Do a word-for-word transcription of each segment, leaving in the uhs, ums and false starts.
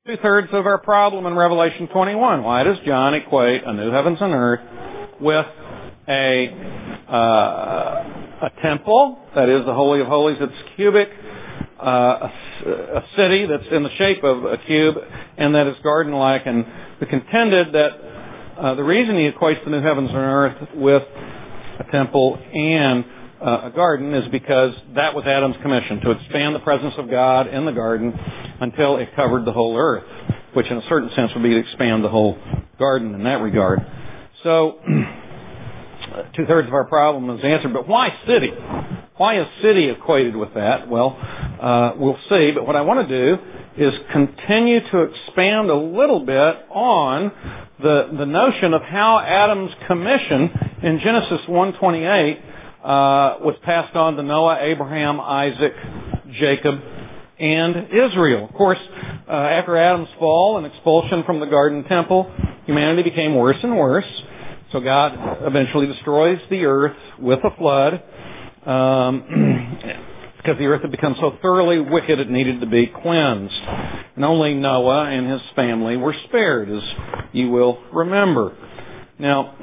Two-thirds of our problem in Revelation twenty-one. Why does John equate a new heavens and earth with a uh, a temple, that is the Holy of Holies, that's cubic, uh, a, a city that's in the shape of a cube, and that is garden-like? And we contended that uh, the reason he equates the new heavens and earth with a temple and uh, a garden is because that was Adam's commission, to expand the presence of God in the garden until it covered the whole earth, which in a certain sense would be to expand the whole garden in that regard. So, two-thirds of our problem is answered. But why city? Why is city equated with that? Well, uh, we'll see. But what I want to do is continue to expand a little bit on the, the notion of how Adam's commission in Genesis one twenty-eight uh, was passed on to Noah, Abraham, Isaac, Jacob, and Israel. Of course, uh, after Adam's fall and expulsion from the garden temple, humanity became worse and worse. So God eventually destroys the earth with a flood um, because the earth had become so thoroughly wicked it needed to be cleansed. And only Noah and his family were spared, as you will remember. Now,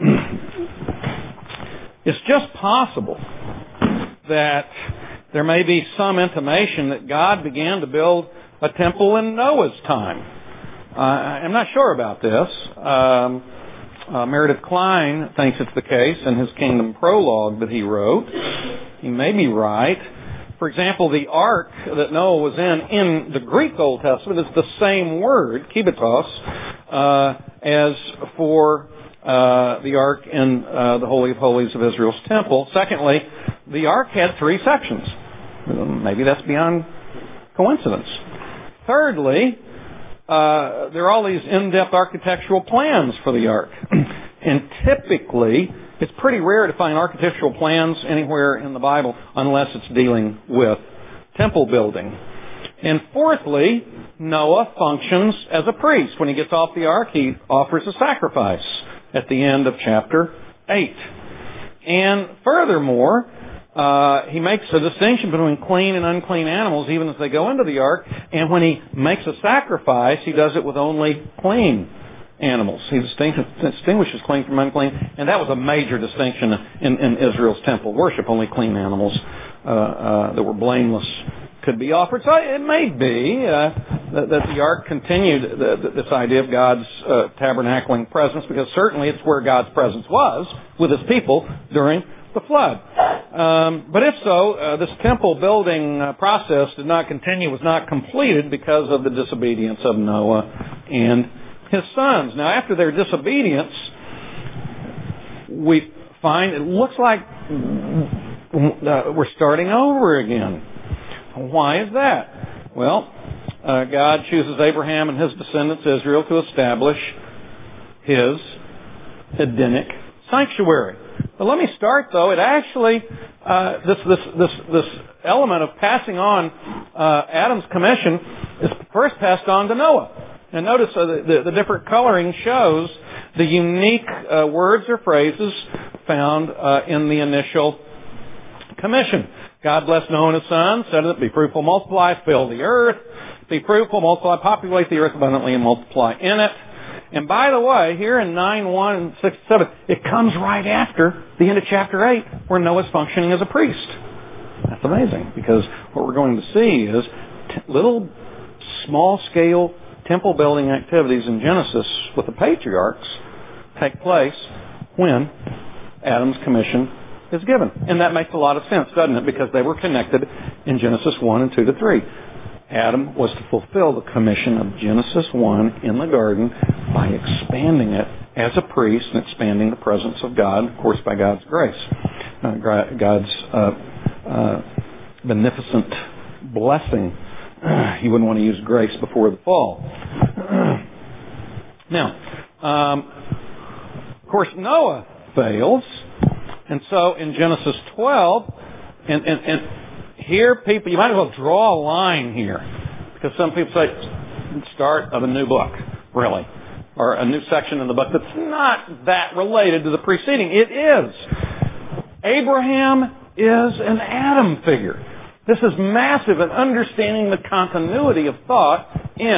it's just possible that there may be some intimation that God began to build a temple in Noah's time. Uh, I'm not sure about this. Um, uh, Meredith Klein thinks it's the case in his Kingdom Prologue that he wrote. He may be right. For example, the ark that Noah was in, in the Greek Old Testament, is the same word, kibetos, uh, as for uh, the ark in uh, the Holy of Holies of Israel's temple. Secondly, the ark had three sections. Maybe that's beyond coincidence. Thirdly, uh, there are all these in-depth architectural plans for the ark. And typically, it's pretty rare to find architectural plans anywhere in the Bible unless it's dealing with temple building. And fourthly, Noah functions as a priest. When he gets off the ark, he offers a sacrifice at the end of chapter eight. And furthermore, Uh, he makes a distinction between clean and unclean animals even as they go into the ark. And when he makes a sacrifice, he does it with only clean animals. He distinguishes clean from unclean. And that was a major distinction in, in Israel's temple worship. Only clean animals uh, uh, that were blameless could be offered. So it may be uh, that, that the ark continued the, the, this idea of God's uh, tabernacling presence, because certainly it's where God's presence was with his people during the flood. Um, but if so, uh, this temple building uh, process did not continue, was not completed because of the disobedience of Noah and his sons. Now, after their disobedience, we find it looks like uh, we're starting over again. Why is that? Well, uh, God chooses Abraham and his descendants, Israel, to establish his Edenic sanctuary. But let me start, though. It actually, uh, this, this, this, this element of passing on uh, Adam's commission is first passed on to Noah. And notice uh, the, the, the different coloring shows the unique uh, words or phrases found uh, in the initial commission. God blessed Noah and his sons, said that, be fruitful, multiply, fill the earth, be fruitful, multiply, populate the earth abundantly, and multiply in it. And by the way, here in nine one and six seven, it comes right after the end of chapter eight, where Noah's functioning as a priest. That's amazing, because what we're going to see is t- little small-scale temple building activities in Genesis with the patriarchs take place when Adam's commission is given. And that makes a lot of sense, doesn't it? Because they were connected in Genesis one and two to three. Adam was to fulfill the commission of Genesis one in the garden by expanding it as a priest and expanding the presence of God, of course, by God's grace. Uh, God's uh, uh, beneficent blessing. You wouldn't want to use grace before the fall. Now, um, of course, Noah fails. And so in Genesis twelve, and, and, and here people, you might as well draw a line here, because some people say, start of a new book, really, or a new section in the book that's not that related to the preceding. It is. Abraham is an Adam figure. This is massive in understanding the continuity of thought in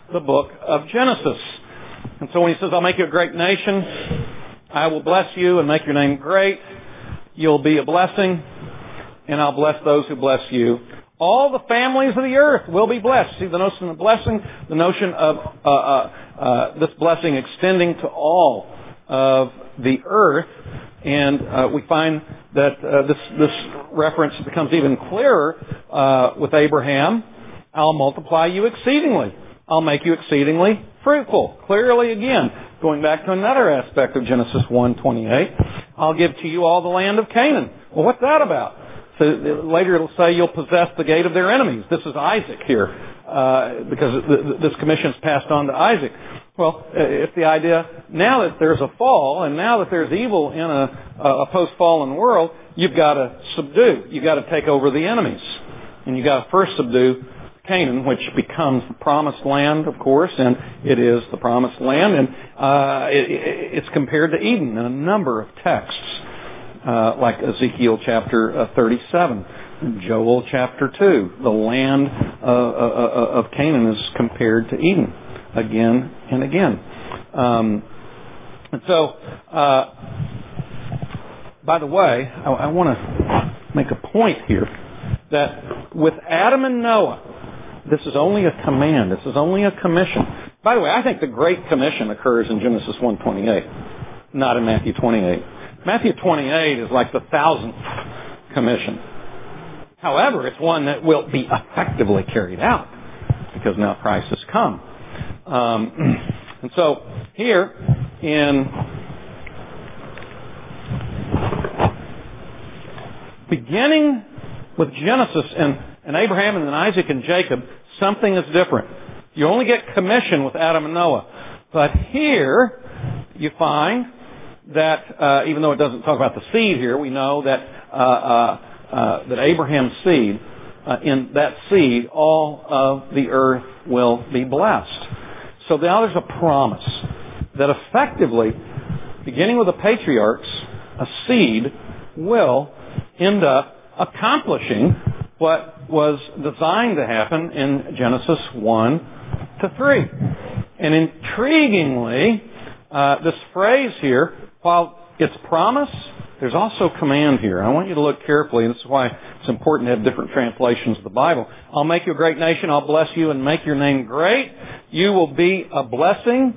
the book of Genesis. And so when he says, I'll make you a great nation, I will bless you and make your name great, you'll be a blessing, and I'll bless those who bless you. All the families of the earth will be blessed. See the notion of blessing, the notion of uh, uh, uh, this blessing extending to all of the earth. And uh, we find that uh, this, this reference becomes even clearer uh, with Abraham. I'll multiply you exceedingly. I'll make you exceedingly fruitful. Clearly again, going back to another aspect of Genesis one twenty-eight, I'll give to you all the land of Canaan. Well, what's that about? So later it'll say you'll possess the gate of their enemies. This is Isaac here, uh, because this commission is passed on to Isaac. Well, it's the idea, now that there's a fall, and now that there's evil in a, a post-fallen world, you've got to subdue. You've got to take over the enemies. And you've got to first subdue Canaan, which becomes the promised land, of course, and it is the promised land, and uh, it, it's compared to Eden in a number of texts. Uh, like Ezekiel chapter uh, thirty-seven, Joel chapter two. The land uh, uh, of Canaan is compared to Eden again and again. Um, and so, uh, by the way, I, I want to make a point here that with Adam and Noah, this is only a command. This is only a commission. By the way, I think the Great Commission occurs in Genesis one twenty-eight, not in Matthew twenty-eight. Matthew twenty-eight is like the thousandth commission. However, it's one that will be effectively carried out because now Christ has come. Um, and so here in beginning with Genesis and, and Abraham and then Isaac and Jacob, something is different. You only get commission with Adam and Noah. But here you find that uh, even though it doesn't talk about the seed here, we know that uh, uh, uh, that Abraham's seed, uh, in that seed, all of the earth will be blessed. So now there's a promise that effectively, beginning with the patriarchs, a seed will end up accomplishing what was designed to happen in Genesis one to three. And intriguingly, uh, this phrase here, while it's promise, there's also command here. I want you to look carefully, and this is why it's important to have different translations of the Bible. I'll make you a great nation, I'll bless you and make your name great. You will be a blessing.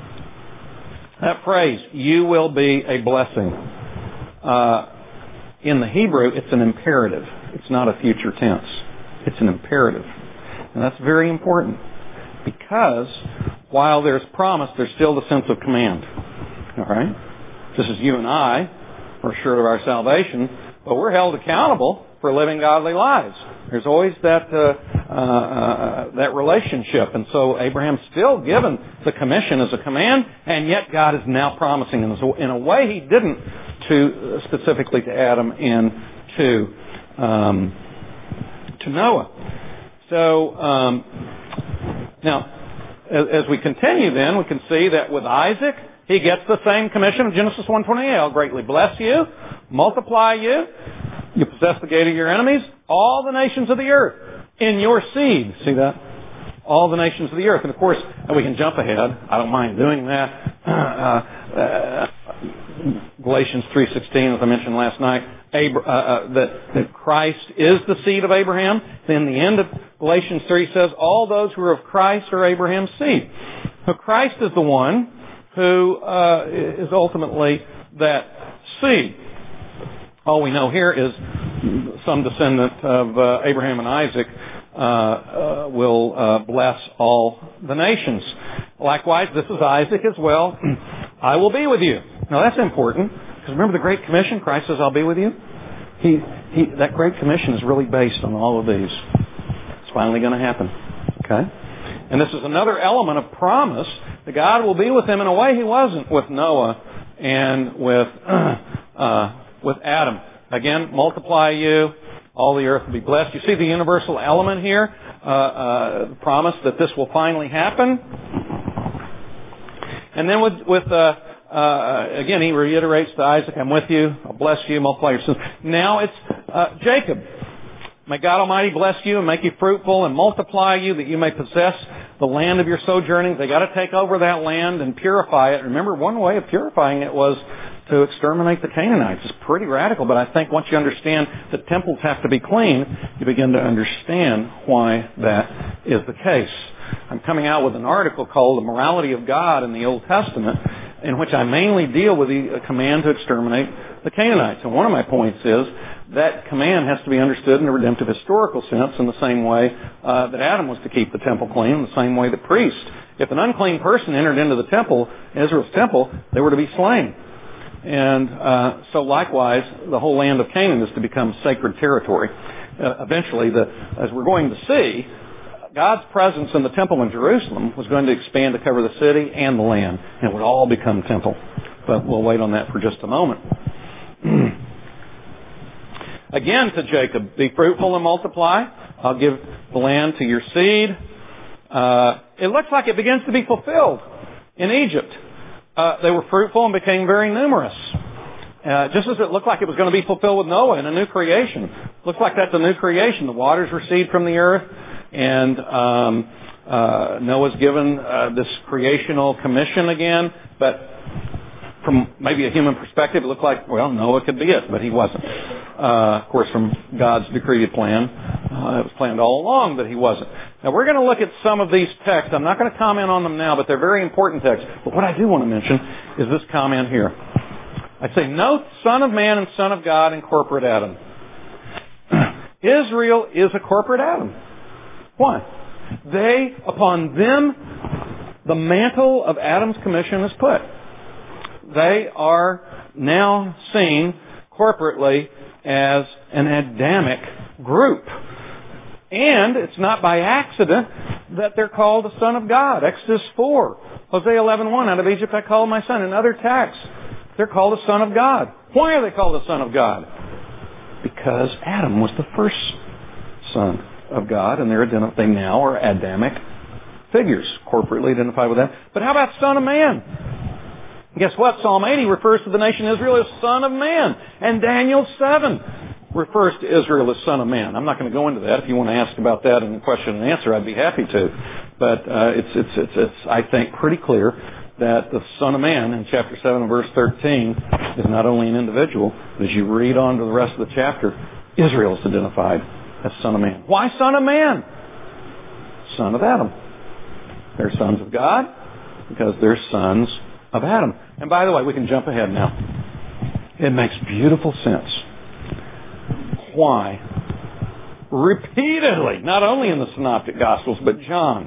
That phrase, you will be a blessing. Uh, in the Hebrew, it's an imperative. It's not a future tense. It's an imperative. And that's very important because while there's promise, there's still the sense of command. All right? Just as you and I are assured of our salvation, but we're held accountable for living godly lives. There's always that uh, uh, that relationship. And so Abraham's still given the commission as a command, and yet God is now promising in a, in a way He didn't to specifically to Adam and to um, to Noah. So um, now, as, as we continue, then we can see that with Isaac, he gets the same commission of Genesis one twenty-eight. I'll greatly bless you, multiply you, you possess the gate of your enemies, all the nations of the earth in your seed. See that? All the nations of the earth. And of course, we can jump ahead. I don't mind doing that. Uh, uh, Galatians three sixteen, as I mentioned last night, Abra- uh, uh, that, that Christ is the seed of Abraham. Then the end of Galatians three says, all those who are of Christ are Abraham's seed. So Christ is the one who uh, is ultimately that seed. All we know here is some descendant of uh, Abraham and Isaac uh, uh, will uh, bless all the nations. Likewise, this is Isaac as well. I will be with you. Now that's important, because remember the Great Commission? Christ says, I'll be with you. He, he, that Great Commission is really based on all of these. It's finally going to happen. Okay? And this is another element of promise that God will be with him in a way He wasn't with Noah and with uh, with Adam. Again, multiply you, all the earth will be blessed. You see the universal element here, uh, uh, the promise that this will finally happen. And then with, with uh, uh, again, he reiterates to Isaac, I'm with you, I'll bless you, multiply your sons. Now it's uh, Jacob. May God Almighty bless you and make you fruitful and multiply you, that you may possess the the land of your sojourning. They got to take over that land and purify it. Remember, one way of purifying it was to exterminate the Canaanites. It's pretty radical, but I think once you understand that temples have to be clean, you begin to understand why that is the case. I'm coming out with an article called The Morality of God in the Old Testament, in which I mainly deal with the command to exterminate the Canaanites. And one of my points is that command has to be understood in a redemptive historical sense in the same way uh, that Adam was to keep the temple clean, in the same way that priests. If an unclean person entered into the temple, Israel's temple, they were to be slain. And uh, so likewise, the whole land of Canaan is to become sacred territory. Uh, eventually, the, as we're going to see, God's presence in the temple in Jerusalem was going to expand to cover the city and the land, and it would all become temple. But we'll wait on that for just a moment. Again to Jacob, be fruitful and multiply. I'll give the land to your seed. Uh, it looks like it begins to be fulfilled in Egypt. Uh, they were fruitful and became very numerous. Uh, just as it looked like it was going to be fulfilled with Noah in a new creation. Looks like that's a new creation. The waters recede from the earth, and um, uh, Noah's given uh, this creational commission again. But from maybe a human perspective, it looked like, well, Noah could be it, but he wasn't. Uh, of course, from God's decreed plan, uh, it was planned all along that he wasn't. Now, we're going to look at some of these texts. I'm not going to comment on them now, but they're very important texts. But what I do want to mention is this comment here. I say, note Son of Man and Son of God in corporate Adam. Israel is a corporate Adam. Why? They, upon them, the mantle of Adam's commission is put. They are now seen corporately as an Adamic group. And it's not by accident that they're called the Son of God. Exodus four, Hosea eleven one, out of Egypt I called my son. In other texts, they're called the Son of God. Why are they called the Son of God? Because Adam was the first Son of God, and they're identi- they now are Adamic figures, corporately identified with that. But how about Son of Man? Guess what? Psalm eighty refers to the nation Israel as Son of Man. And Daniel seven refers to Israel as Son of Man. I'm not going to go into that. If you want to ask about that in the question and answer, I'd be happy to. But uh, it's, it's, it's, it's, I think, pretty clear that the Son of Man in chapter seven and verse thirteen is not only an individual, but as you read on to the rest of the chapter, Israel is identified as Son of Man. Why Son of Man? Son of Adam. They're sons of God because they're sons of Adam. And by the way, we can jump ahead now. It makes beautiful sense why repeatedly, not only in the Synoptic Gospels, but John,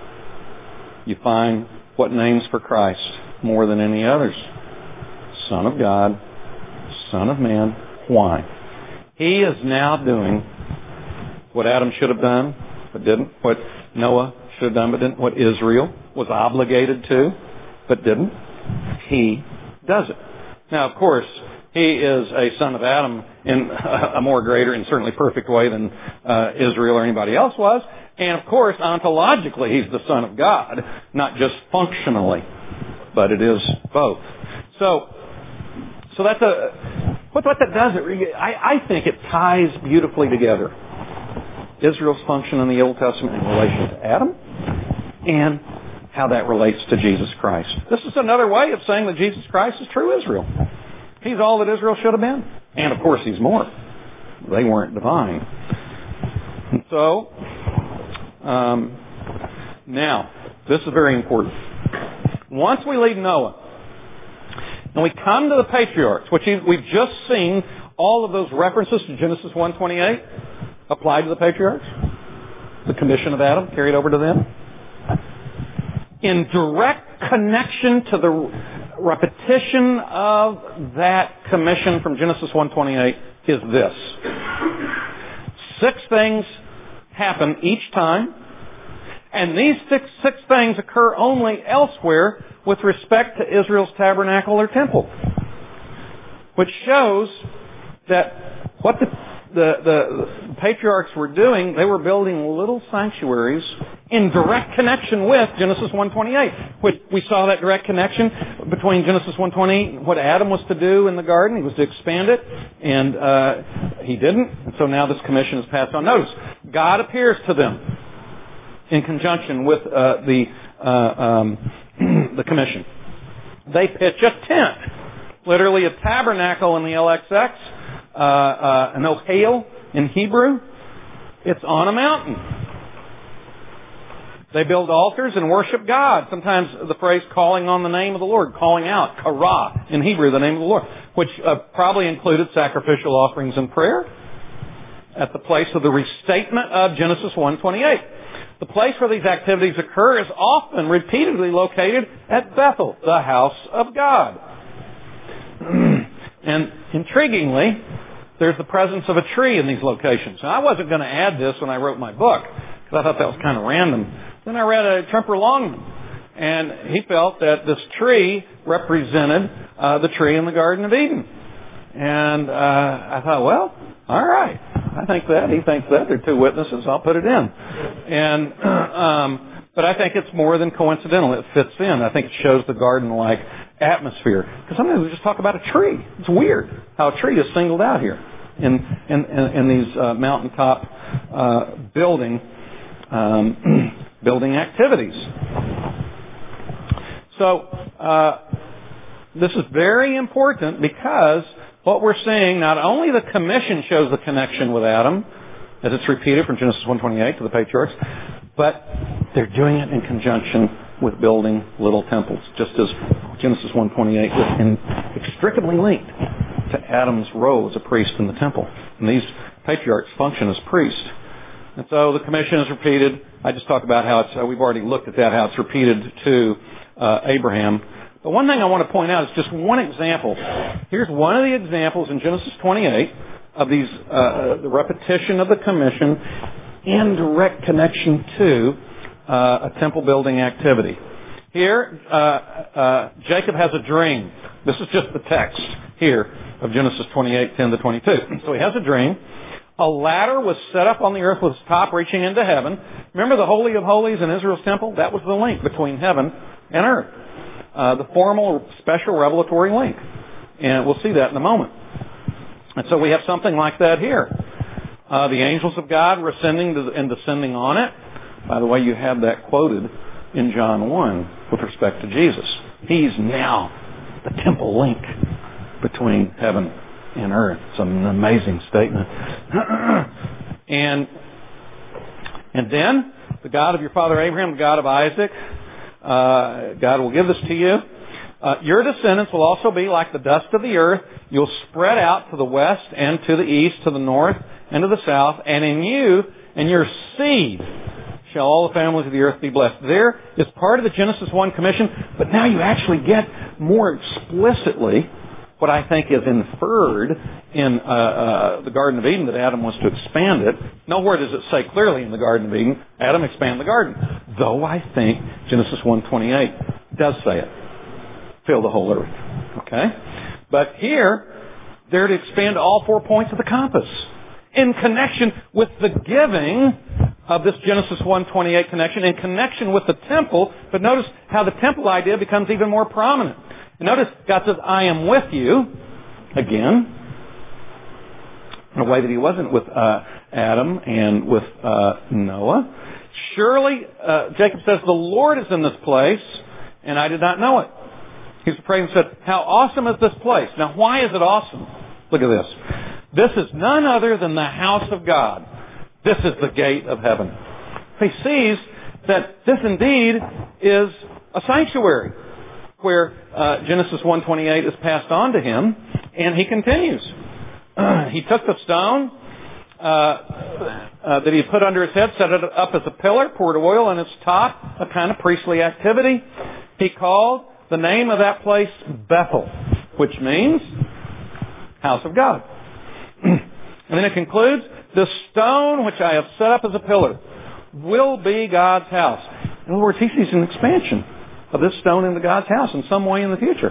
you find what names for Christ more than any others? Son of God, Son of Man. Why? He is now doing what Adam should have done, but didn't. What Noah should have done, but didn't. What Israel was obligated to, but didn't. He does it. Now, of course, he is a son of Adam in a more greater and certainly perfect way than uh, Israel or anybody else was. And, of course, ontologically, he's the Son of God, not just functionally, but it is both. So, so that's a what, what that does. It I, I think it ties beautifully together Israel's function in the Old Testament in relation to Adam and how that relates to Jesus Christ. This is another way of saying that Jesus Christ is true Israel. He's all that Israel should have been. And, of course, he's more. They weren't divine. And so, um, now, this is very important. Once we leave Noah, and we come to the patriarchs, which we've just seen all of those references to Genesis one twenty-eight applied to the patriarchs, the commission of Adam carried over to them. In direct connection to the repetition of that commission from Genesis one twenty-eight is this. Six things happen each time, and these six, six things occur only elsewhere with respect to Israel's tabernacle or temple, which shows that what the, the, the, the patriarchs were doing, they were building little sanctuaries in direct connection with Genesis one twenty-eight. Which we saw that direct connection between Genesis one twenty-eight and what Adam was to do in the garden. He was to expand it, and uh, he didn't. And so now this commission is passed on. Notice, God appears to them. in conjunction with uh, the uh, um, the commission. They pitch a tent, literally a tabernacle in the L X X, uh, uh, an ohel in Hebrew. It's on a mountain. They build altars and worship God. Sometimes the phrase calling on the name of the Lord, calling out, kara, in Hebrew, the name of the Lord, which uh, probably included sacrificial offerings and prayer at the place of the restatement of Genesis one twenty-eight. The place where these activities occur is often repeatedly located at Bethel, the house of God. And intriguingly, there's the presence of a tree in these locations. Now, I wasn't going to add this when I wrote my book, because I thought that was kind of random. Then I read a Tremper Longman, and he felt that this tree represented uh, the tree in the Garden of Eden. And uh, I thought, well, all right. I think that. He thinks that. There are two witnesses. I'll put it in. And um, but I think it's more than coincidental. It fits in. I think it shows the garden-like atmosphere. Because sometimes we just talk about a tree. It's weird how a tree is singled out here in in, in, in these uh, mountaintop uh, building um, building activities. So uh, this is very important because what we're seeing, not only the commission shows the connection with Adam, as it's repeated from Genesis one twenty-eight to the patriarchs, but they're doing it in conjunction with building little temples, just as Genesis one twenty-eight was inextricably linked to Adam's role as a priest in the temple. And these patriarchs function as priests. And so the commission is repeated. I just talked about how it's, uh, we've already looked at that, how it's repeated to uh, Abraham. But one thing I want to point out is just one example. Here's one of the examples in Genesis twenty-eight of these uh, the repetition of the commission in direct connection to uh, a temple building activity. Here, uh, uh, Jacob has a dream. This is just the text here of Genesis twenty-eight, ten to twenty-two. So he has a dream. A ladder was set up on the earth with its top reaching into heaven. Remember the Holy of Holies in Israel's temple? That was the link between heaven and earth. Uh, the formal, special revelatory link. And we'll see that in a moment. And so we have something like that here. Uh, the angels of God were ascending and descending on it. By the way, you have that quoted in John one with respect to Jesus. He's now the temple link between heaven and earth. It's an amazing statement. and and then the God of your father Abraham, the God of Isaac, uh, God will give this to you. Uh, your descendants will also be like the dust of the earth. You'll spread out to the west and to the east, to the north and to the south. And in you and your seed shall all the families of the earth be blessed. There is part of the Genesis one commission, but now you actually get more explicitly what I think is inferred in uh, uh, the Garden of Eden, that Adam was to expand it. Nowhere does it say clearly in the Garden of Eden, Adam expand the garden. Though I think Genesis one twenty-eight does say it. Fill the whole earth. Okay? But here, they're to expand all four points of the compass in connection with the giving of this Genesis one twenty-eight connection, in connection with the temple. But notice how the temple idea becomes even more prominent. Notice God says, I am with you, again, in a way that he wasn't with uh, Adam and with uh, Noah. Surely, uh, Jacob says, the Lord is in this place, and I did not know it. He was praying and said, how awesome is this place? Now, why is it awesome? Look at this. This is none other than the house of God. This is the gate of heaven. He sees that this indeed is a sanctuary, where uh, Genesis one twenty-eight is passed on to him, and he continues. Uh, he took the stone uh, uh, that he had put under his head, set it up as a pillar, poured oil on its top, a kind of priestly activity. He called the name of that place Bethel, which means house of God. And then it concludes, the stone which I have set up as a pillar will be God's house. In other words, he sees an expansion of this stone into God's house in some way in the future.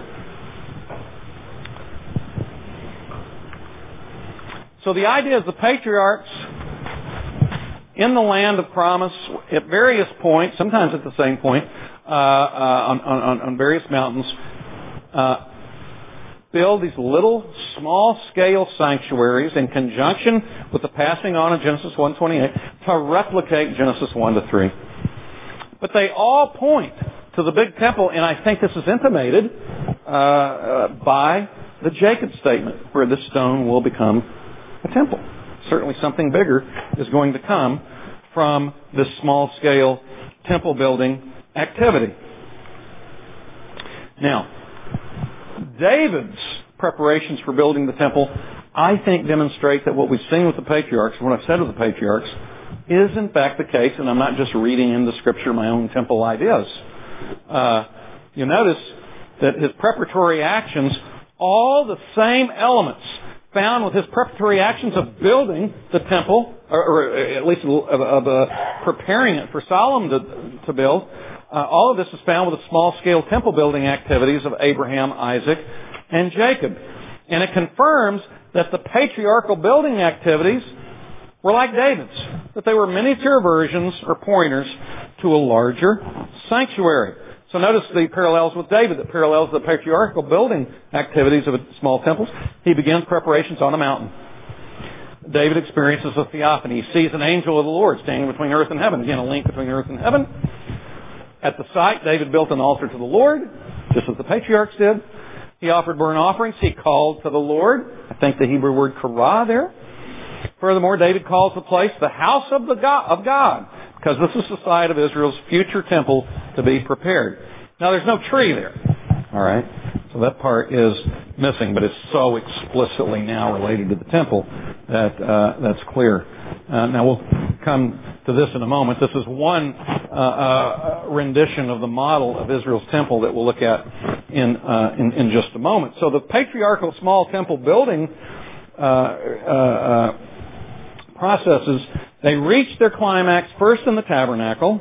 So the idea is the patriarchs in the land of promise at various points, sometimes at the same point, uh, uh, on, on, on various mountains, uh, build these little small-scale sanctuaries in conjunction with the passing on of Genesis one twenty-eight to replicate Genesis one to three. But they all point to the big temple, and I think this is intimated uh, uh, by the Jacob statement, where this stone will become a temple. Certainly something bigger is going to come from this small-scale temple building activity. Now, David's preparations for building the temple, I think, demonstrate that what we've seen with the patriarchs, what I've said with the patriarchs, is in fact the case, and I'm not just reading into Scripture my own temple ideas. Uh, you'll notice that his preparatory actions, all the same elements found with his preparatory actions of building the temple, or, or at least of, of uh, preparing it for Solomon to, to build, uh, all of this is found with the small-scale temple building activities of Abraham, Isaac, and Jacob. And it confirms that the patriarchal building activities were like David's, that they were miniature versions or pointers to a larger sanctuary. So notice the parallels with David, that parallels the patriarchal building activities of small temples. He begins preparations on a mountain. David experiences a theophany. He sees an angel of the Lord standing between earth and heaven. Again, a link between earth and heaven. At the site, David built an altar to the Lord, just as the patriarchs did. He offered burnt offerings. He called to the Lord. I think the Hebrew word karah there. Furthermore, David calls the place the house of the God, of God, because this is the site of Israel's future temple to be prepared. Now, there's no tree there. All right? So that part is missing, but it's so explicitly now related to the temple that uh, that's clear. Uh, now, we'll come to this in a moment. This is one uh, uh, rendition of the model of Israel's temple that we'll look at in, uh, in, in just a moment. So the patriarchal small temple building uh, uh, uh, processes, they reach their climax first in the tabernacle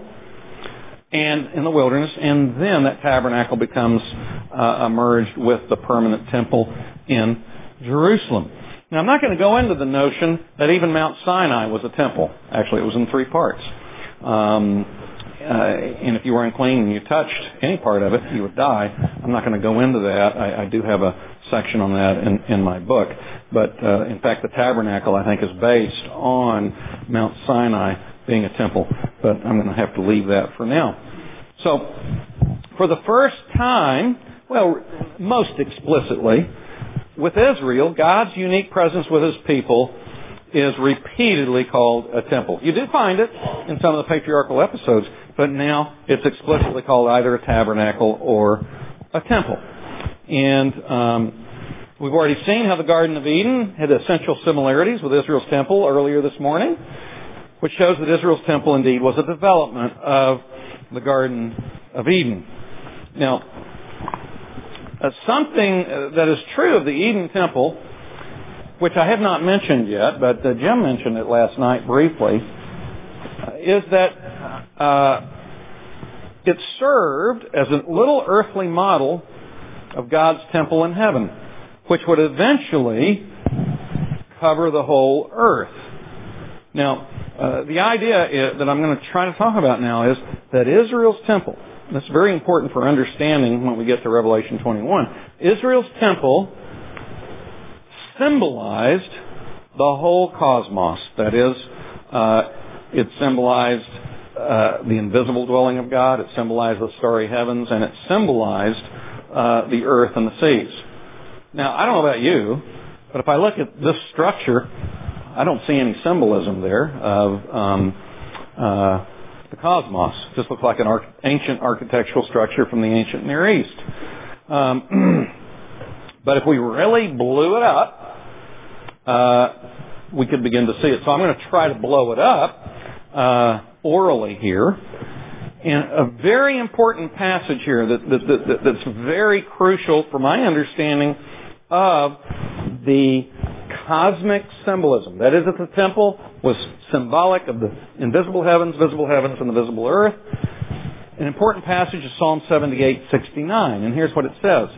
and in the wilderness, and then that tabernacle becomes uh, merged with the permanent temple in Jerusalem. Now, I'm not going to go into the notion that even Mount Sinai was a temple. Actually, it was in three parts. Um, uh, and if you were unclean and you touched any part of it, you would die. I'm not going to go into that. I, I do have a section on that in, in my book. But, uh, in fact, the tabernacle, I think, is based on Mount Sinai being a temple. But I'm going to have to leave that for now. So, for the first time, well, most explicitly, with Israel, God's unique presence with His people is repeatedly called a temple. You do find it in some of the patriarchal episodes, but now it's explicitly called either a tabernacle or a temple. And um, we've already seen how the Garden of Eden had essential similarities with Israel's temple earlier this morning, which shows that Israel's temple indeed was a development of the Garden of Eden. Now, Uh, something uh, that is true of the Eden Temple, which I have not mentioned yet, but uh, Jim mentioned it last night briefly, uh, is that uh, it served as a little earthly model of God's temple in heaven, which would eventually cover the whole earth. Now, uh, the idea is, that I'm going to try to talk about now is that Israel's temple, that's very important for understanding when we get to Revelation twenty-one. Israel's temple symbolized the whole cosmos. That is, uh, it symbolized uh, the invisible dwelling of God, it symbolized the starry heavens, and it symbolized uh, the earth and the seas. Now, I don't know about you, but if I look at this structure, I don't see any symbolism there of um, uh, the cosmos. It just looks like an arch- ancient architectural structure from the ancient Near East. Um, but if we really blew it up, uh, we could begin to see it. So I'm going to try to blow it up uh, orally here. And a very important passage here that, that, that, that's very crucial for my understanding of the cosmic symbolism. That is, that the temple was symbolic of the invisible heavens, visible heavens, and the visible earth. An important passage is Psalm seventy-eight sixty-nine, and here's what it says.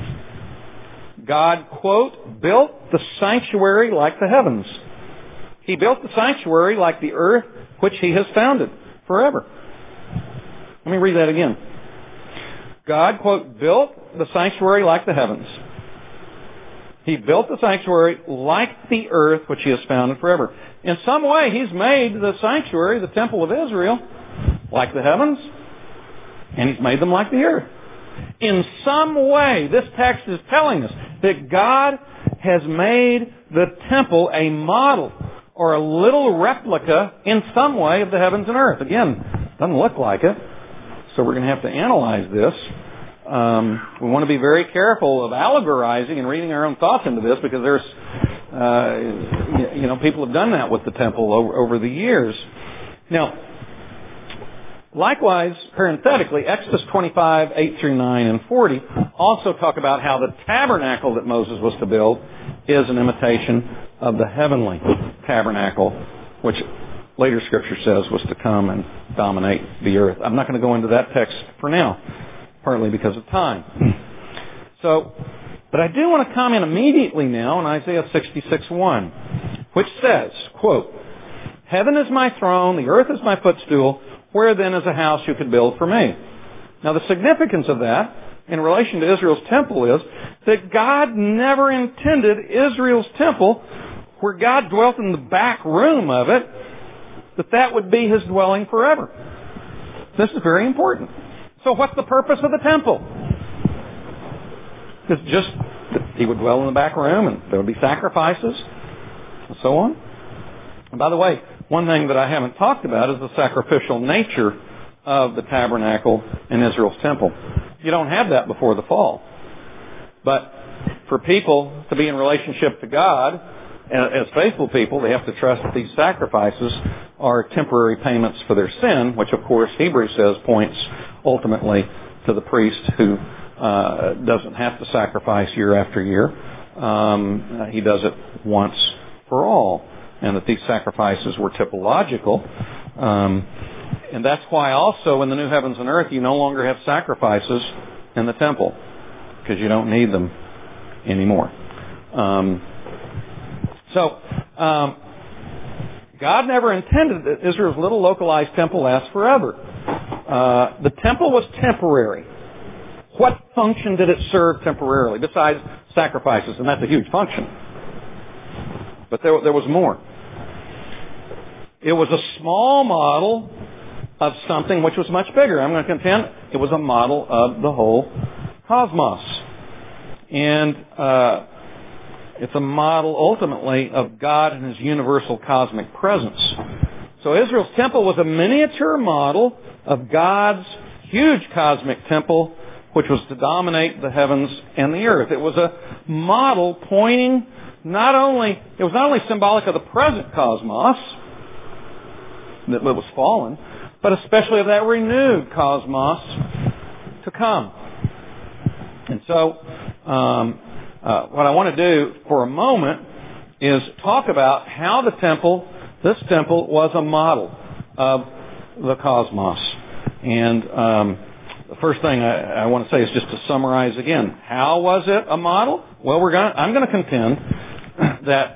God, quote, built the sanctuary like the heavens. He built the sanctuary like the earth which He has founded forever. Let me read that again. God, quote, built the sanctuary like the heavens. He built the sanctuary like the earth which He has founded forever. In some way, He's made the sanctuary, the temple of Israel, like the heavens, and He's made them like the earth. In some way, this text is telling us that God has made the temple a model or a little replica in some way of the heavens and earth. Again, doesn't look like it, so we're going to have to analyze this. Um, we want to be very careful of allegorizing and reading our own thoughts into this, because there's, uh, you know, people have done that with the temple over, over the years. Now, likewise, parenthetically, Exodus twenty-five, eight through nine and forty also talk about how the tabernacle that Moses was to build is an imitation of the heavenly tabernacle, which later Scripture says was to come and dominate the earth. I'm not going to go into that text for now, partly because of time. So, but I do want to comment immediately now on Isaiah sixty-six one, which says, quote, "Heaven is my throne, the earth is my footstool. Where then is a house you could build for me?" Now the significance of that in relation to Israel's temple is that God never intended Israel's temple, where God dwelt in the back room of it, that that would be His dwelling forever. This is very important. So what's the purpose of the temple? It's just that He would dwell in the back room and there would be sacrifices and so on. And by the way, one thing that I haven't talked about is the sacrificial nature of the tabernacle in Israel's temple. You don't have that before the fall. But for people to be in relationship to God, as faithful people, they have to trust that these sacrifices are temporary payments for their sin, which of course Hebrews says points ultimately to the priest who uh, doesn't have to sacrifice year after year. Um, he does it once for all. And that these sacrifices were typological. Um, and that's why also in the new heavens and earth you no longer have sacrifices in the temple, because you don't need them anymore. Um, so, um, God never intended that Israel's little localized temple last forever. Uh, the temple was temporary. What function did it serve temporarily besides sacrifices? And that's a huge function. But there, there was more. It was a small model of something which was much bigger. I'm going to contend it was a model of the whole cosmos. And uh, it's a model ultimately of God and His universal cosmic presence. So Israel's temple was a miniature model of God's huge cosmic temple, which was to dominate the heavens and the earth. It was a model pointing not only, it was not only symbolic of the present cosmos that was fallen, but especially of that renewed cosmos to come. And so, um, uh, what I want to do for a moment is talk about how the temple, this temple, was a model of the cosmos. And um, the first thing I, I want to say is just to summarize again. How was it a model? Well, we're going. I'm going to contend that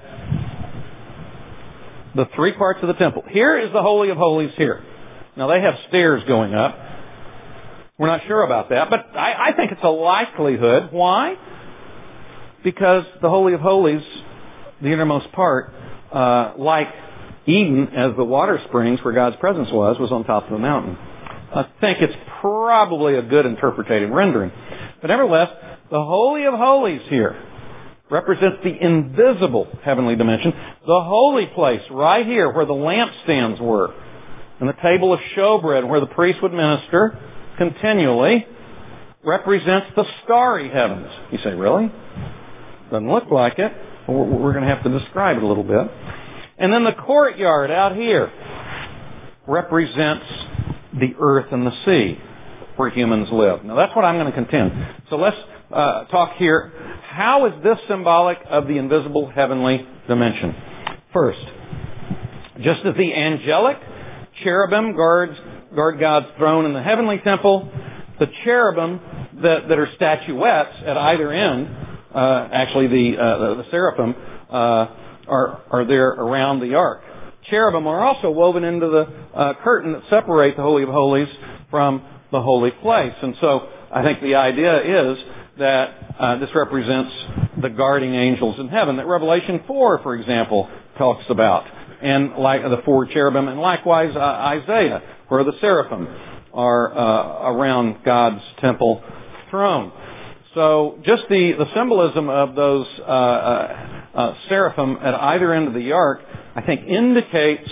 the three parts of the temple. Here is the Holy of Holies here. Now, they have stairs going up. We're not sure about that, but I, I think it's a likelihood. Why? Because the Holy of Holies, the innermost part, uh, like Eden, as the water springs where God's presence was, was on top of the mountain. I think it's probably a good interpretative rendering. But nevertheless, the Holy of Holies here represents the invisible heavenly dimension. The holy place right here where the lampstands were, and the table of showbread where the priest would minister continually, represents the starry heavens. You say, really? Doesn't look like it. We're going to have to describe it a little bit. And then the courtyard out here represents the earth and the sea where humans live. Now that's what I'm going to contend. So let's uh, talk here. How is this symbolic of the invisible heavenly dimension? First, just as the angelic cherubim guards, guard God's throne in the heavenly temple, the cherubim that, that are statuettes at either end, uh, actually the, uh, the seraphim, uh, are, are there around the ark. Cherubim are also woven into the uh, curtain that separate the Holy of Holies from the holy place. And so I think the idea is that uh, this represents the guarding angels in heaven that Revelation four, for example, talks about, and like the four cherubim, and likewise uh, Isaiah, where the seraphim are uh, around God's temple throne. So just the, the symbolism of those uh, uh, uh, seraphim at either end of the ark, I think, indicates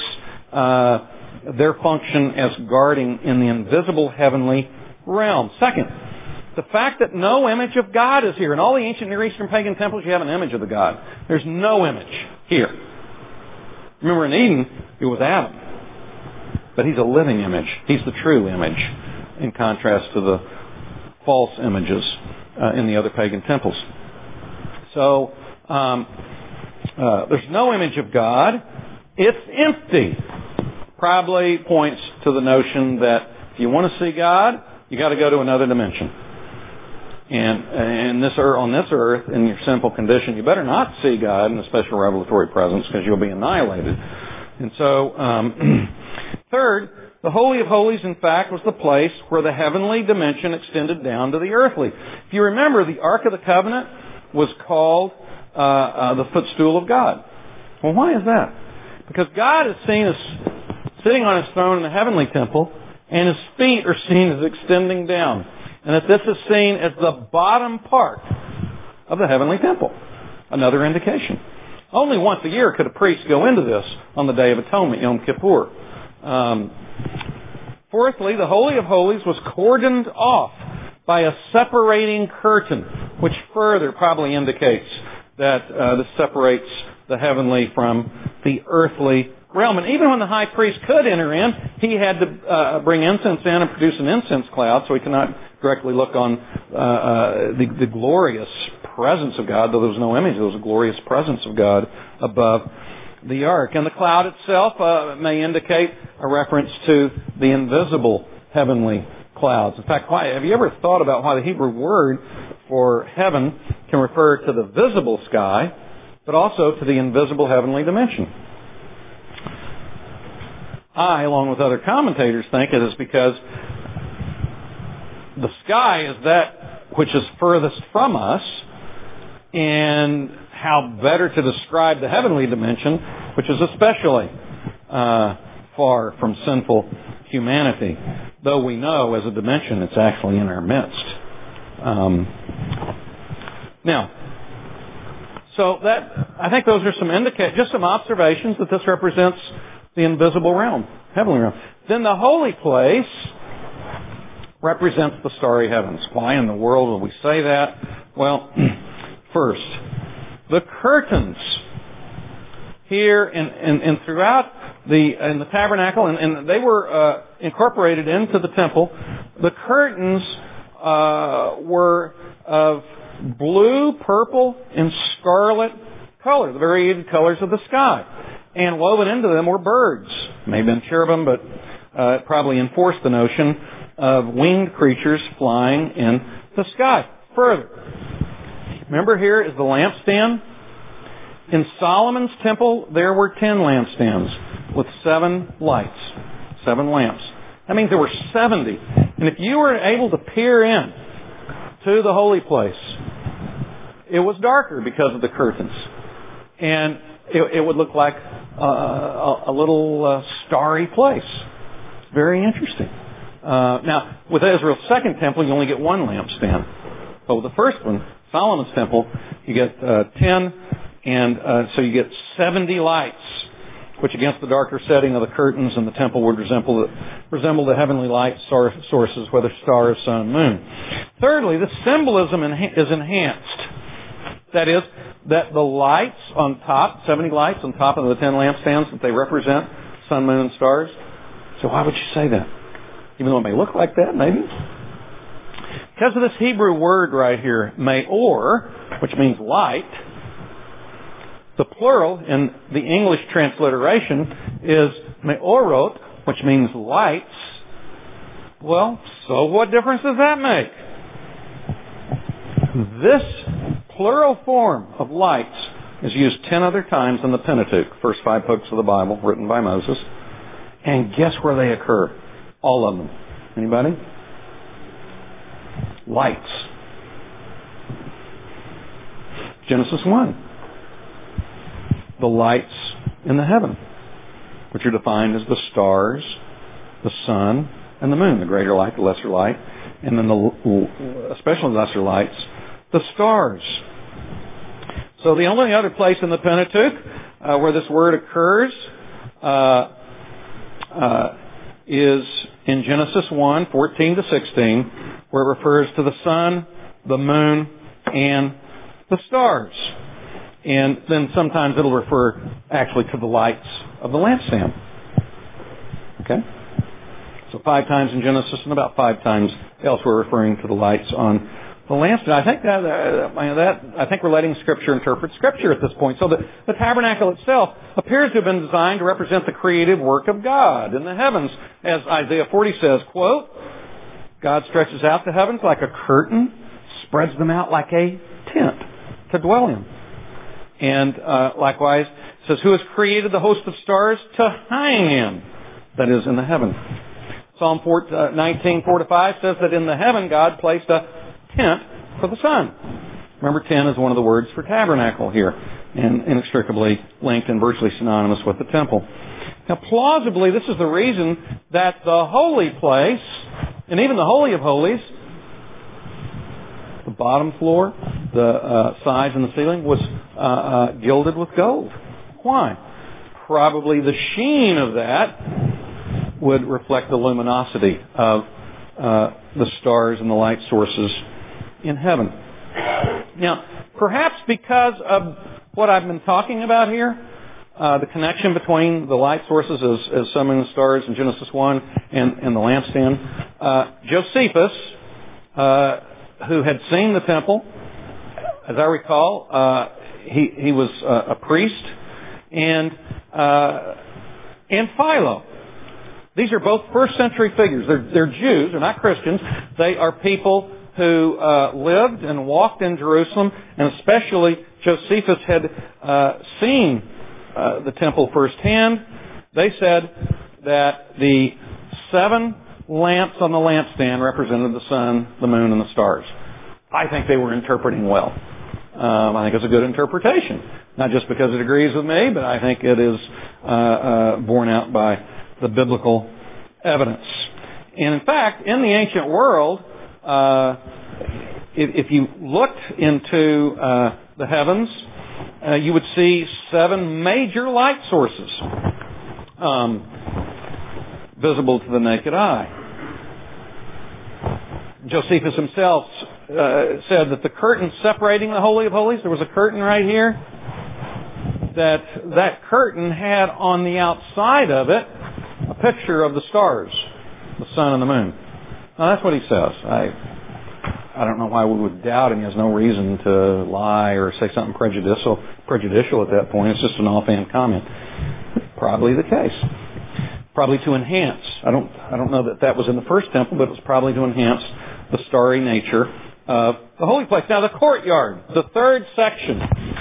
uh, their function as guarding in the invisible heavenly realm. Second, the fact that no image of God is here. In all the ancient Near Eastern pagan temples, you have an image of the God. There's no image here. Remember, in Eden, it was Adam. But he's a living image. He's the true image, in contrast to the false images uh, in the other pagan temples. So, um, uh, there's no image of God. It's empty. Probably points to the notion that if you want to see God, you got to go to another dimension. And, and this on this earth, in your simple condition, you better not see God in a special revelatory presence because you'll be annihilated. And so, um, third, the Holy of Holies, in fact, was the place where the heavenly dimension extended down to the earthly. If you remember, the Ark of the Covenant was called uh, uh, the footstool of God. Well, why is that? Because God is seen as sitting on His throne in the heavenly temple, and His feet are seen as extending down. And that this is seen as the bottom part of the heavenly temple. Another indication. Only once a year could a priest go into this on the Day of Atonement, Yom Kippur. Um, fourthly, the Holy of Holies was cordoned off by a separating curtain, which further probably indicates that uh, this separates the heavenly from the earthly realm. And even when the high priest could enter in, he had to uh, bring incense in and produce an incense cloud, so he could not directly look on uh, uh, the, the glorious presence of God, though there was no image, there was a glorious presence of God above the ark. And the cloud itself uh, may indicate a reference to the invisible heavenly clouds. In fact, why, have you ever thought about why the Hebrew word for heaven can refer to the visible sky, but also to the invisible heavenly dimension? I, along with other commentators, think it is because the sky is that which is furthest from us, and how better to describe the heavenly dimension, which is especially uh, far from sinful humanity. Though we know as a dimension it's actually in our midst. Um, now, so that I think those are some indica- just some observations that this represents the invisible realm, heavenly realm. Then the holy place represents the starry heavens. Why in the world will we say that? Well, first, the curtains here and, and, and throughout the in the tabernacle, and, and they were uh, incorporated into the temple. The curtains uh, were of blue, purple, and scarlet color, the varied colors of the sky. And woven into them were birds. May have been cherubim, but uh, it probably enforced the notion of winged creatures flying in the sky. Further, remember here is the lampstand. In Solomon's temple, there were ten lampstands with seven lights, seven lamps. That means there were seventy. And if you were able to peer in to the holy place, it was darker because of the curtains. And it, it would look like uh, a, a little uh, starry place. It's very interesting. Uh, now, with Israel's second temple, you only get one lampstand. But with the first one, Solomon's temple, you get uh, ten, and uh, so you get seventy lights, which against the darker setting of the curtains in the temple would resemble the, resemble the heavenly light sources, whether stars, sun, moon. Thirdly, the symbolism is enhanced. That is, that the lights on top, seventy lights on top of the ten lampstands, that they represent sun, moon, and stars. So why would you say that? Even though it may look like that, maybe. Because of this Hebrew word right here, me'or, which means light, the plural in the English transliteration is me'orot, which means lights. Well, so what difference does that make? This plural form of lights is used ten other times in the Pentateuch, first five books of the Bible written by Moses. And guess where they occur? All of them. Anybody? Lights. Genesis one. The lights in the heaven, which are defined as the stars, the sun, and the moon, the greater light, the lesser light, and then the especially lesser lights, the stars. So the only other place in the Pentateuch uh, where this word occurs uh, uh, is in Genesis one, fourteen to sixteen, where it refers to the sun, the moon, and the stars. And then sometimes it'll refer actually to the lights of the lampstand. Okay? So five times in Genesis and about five times elsewhere referring to the lights on the lampstand. I think that, uh, that I think we're letting Scripture interpret Scripture at this point. So the, the tabernacle itself appears to have been designed to represent the creative work of God in the heavens. As Isaiah forty says, quote, God stretches out the heavens like a curtain, spreads them out like a tent to dwell in. And uh, likewise, it says, who has created the host of stars to hang in, that is, in the heaven. Psalm nineteen, four to five says that in the heaven God placed a tent for the sun. Remember, tent is one of the words for tabernacle here, and inextricably linked and virtually synonymous with the temple. Now, plausibly, this is the reason that the holy place, and even the Holy of Holies, the bottom floor, the uh, sides and the ceiling, was uh, uh, gilded with gold. Why? Probably the sheen of that would reflect the luminosity of uh, the stars and the light sources in heaven. Now, perhaps because of what I've been talking about here, uh, the connection between the light sources as, as sun and stars in Genesis one and, and the lampstand, uh, Josephus, uh, who had seen the temple, as I recall, uh, he, he was uh, a priest, and uh, and Philo. These are both first century figures. They're, they're Jews. They're not Christians. They are people who uh, lived and walked in Jerusalem, and especially Josephus had uh, seen uh, the temple firsthand. They said that the seven lamps on the lampstand represented the sun, the moon, and the stars. I think they were interpreting well. Um, I think it's a good interpretation. Not just because it agrees with me, but I think it is uh, uh, borne out by the biblical evidence. And in fact, in the ancient world, uh, if, if you looked into uh, the heavens, uh, you would see seven major light sources um, visible to the naked eye. Josephus himself uh, said that the curtain separating the Holy of Holies, there was a curtain right here, that that curtain had on the outside of it a picture of the stars, the sun and the moon. Now that's what he says. I I don't know why we would doubt him. He has no reason to lie or say something prejudicial prejudicial at that point. It's just an offhand comment. Probably the case. Probably to enhance. I don't I don't know that that was in the first temple, but it was probably to enhance the starry nature of the holy place. Now the courtyard, the third section,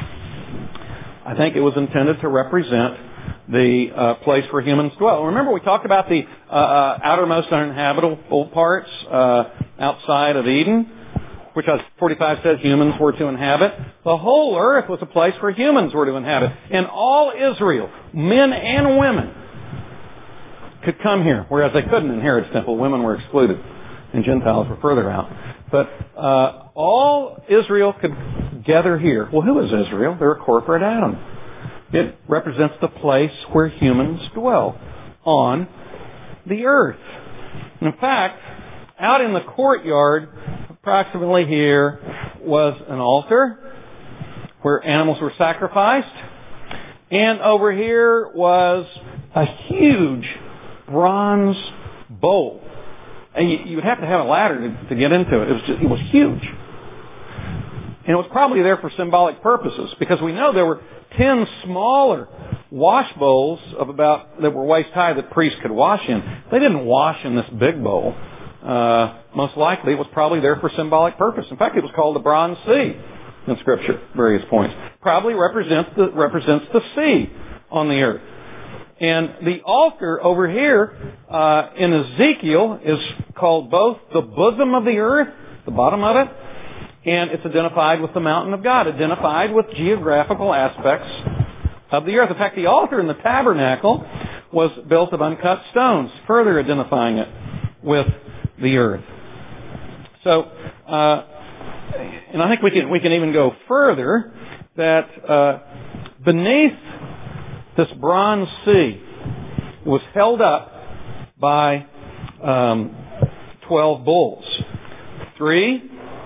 I think it was intended to represent the uh, place where humans dwell. Remember, we talked about the uh, uh, outermost uninhabitable parts uh, outside of Eden, which as forty-five says humans were to inhabit. The whole earth was a place where humans were to inhabit. And all Israel, men and women, could come here, whereas they couldn't inherit the temple. Women were excluded, and Gentiles were further out. But uh, all Israel could gather here. Well, who is Israel? They're a corporate Adam. It represents the place where humans dwell on the earth. And in fact, out in the courtyard, approximately here, was an altar where animals were sacrificed. And over here was a huge bronze bowl. And you, you would have to have a ladder to, to get into it. It was just, it was huge. And it was probably there for symbolic purposes, because we know there were ten smaller wash bowls of about that were waist high that priests could wash in. They didn't wash in this big bowl. Uh, most likely, it was probably there for symbolic purpose. In fact, it was called the Bronze Sea in Scripture, various points. Probably represents the represents the sea on the earth. And the altar over here uh, in Ezekiel is called both the bosom of the earth, the bottom of it, and it's identified with the mountain of God, identified with geographical aspects of the earth. In fact, the altar in the tabernacle was built of uncut stones, further identifying it with the earth. So, uh, and I think we can we can even go further that uh, beneath this bronze sea was held up by um, twelve bulls, three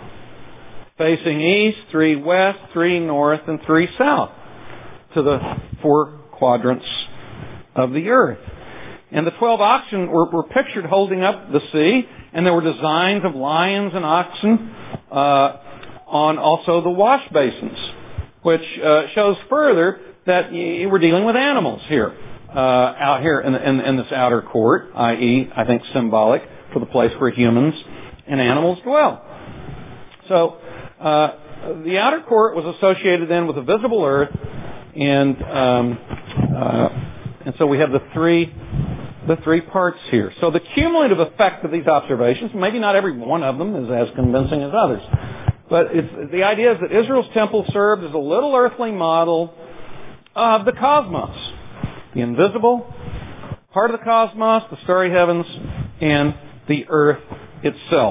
facing east, three west, three north, and three south to the four quadrants of the earth. And the twelve oxen were, were pictured holding up the sea, and there were designs of lions and oxen uh, on also the wash basins, which uh, shows further that you were dealing with animals here, uh, out here in, in, in this outer court, that is, I think symbolic for the place where humans and animals dwell. So, uh, the outer court was associated then with the visible earth, and um, uh, and so we have the three the three parts here. So the cumulative effect of these observations, maybe not every one of them is as convincing as others, but it's, the idea is that Israel's temple served as a little earthly model of the cosmos, the invisible part of the cosmos, the starry heavens, and the earth itself.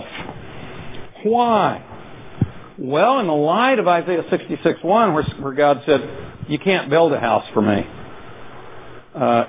Why? Well, in the light of Isaiah sixty-six one, where, where God said, "You can't build a house for me." Uh,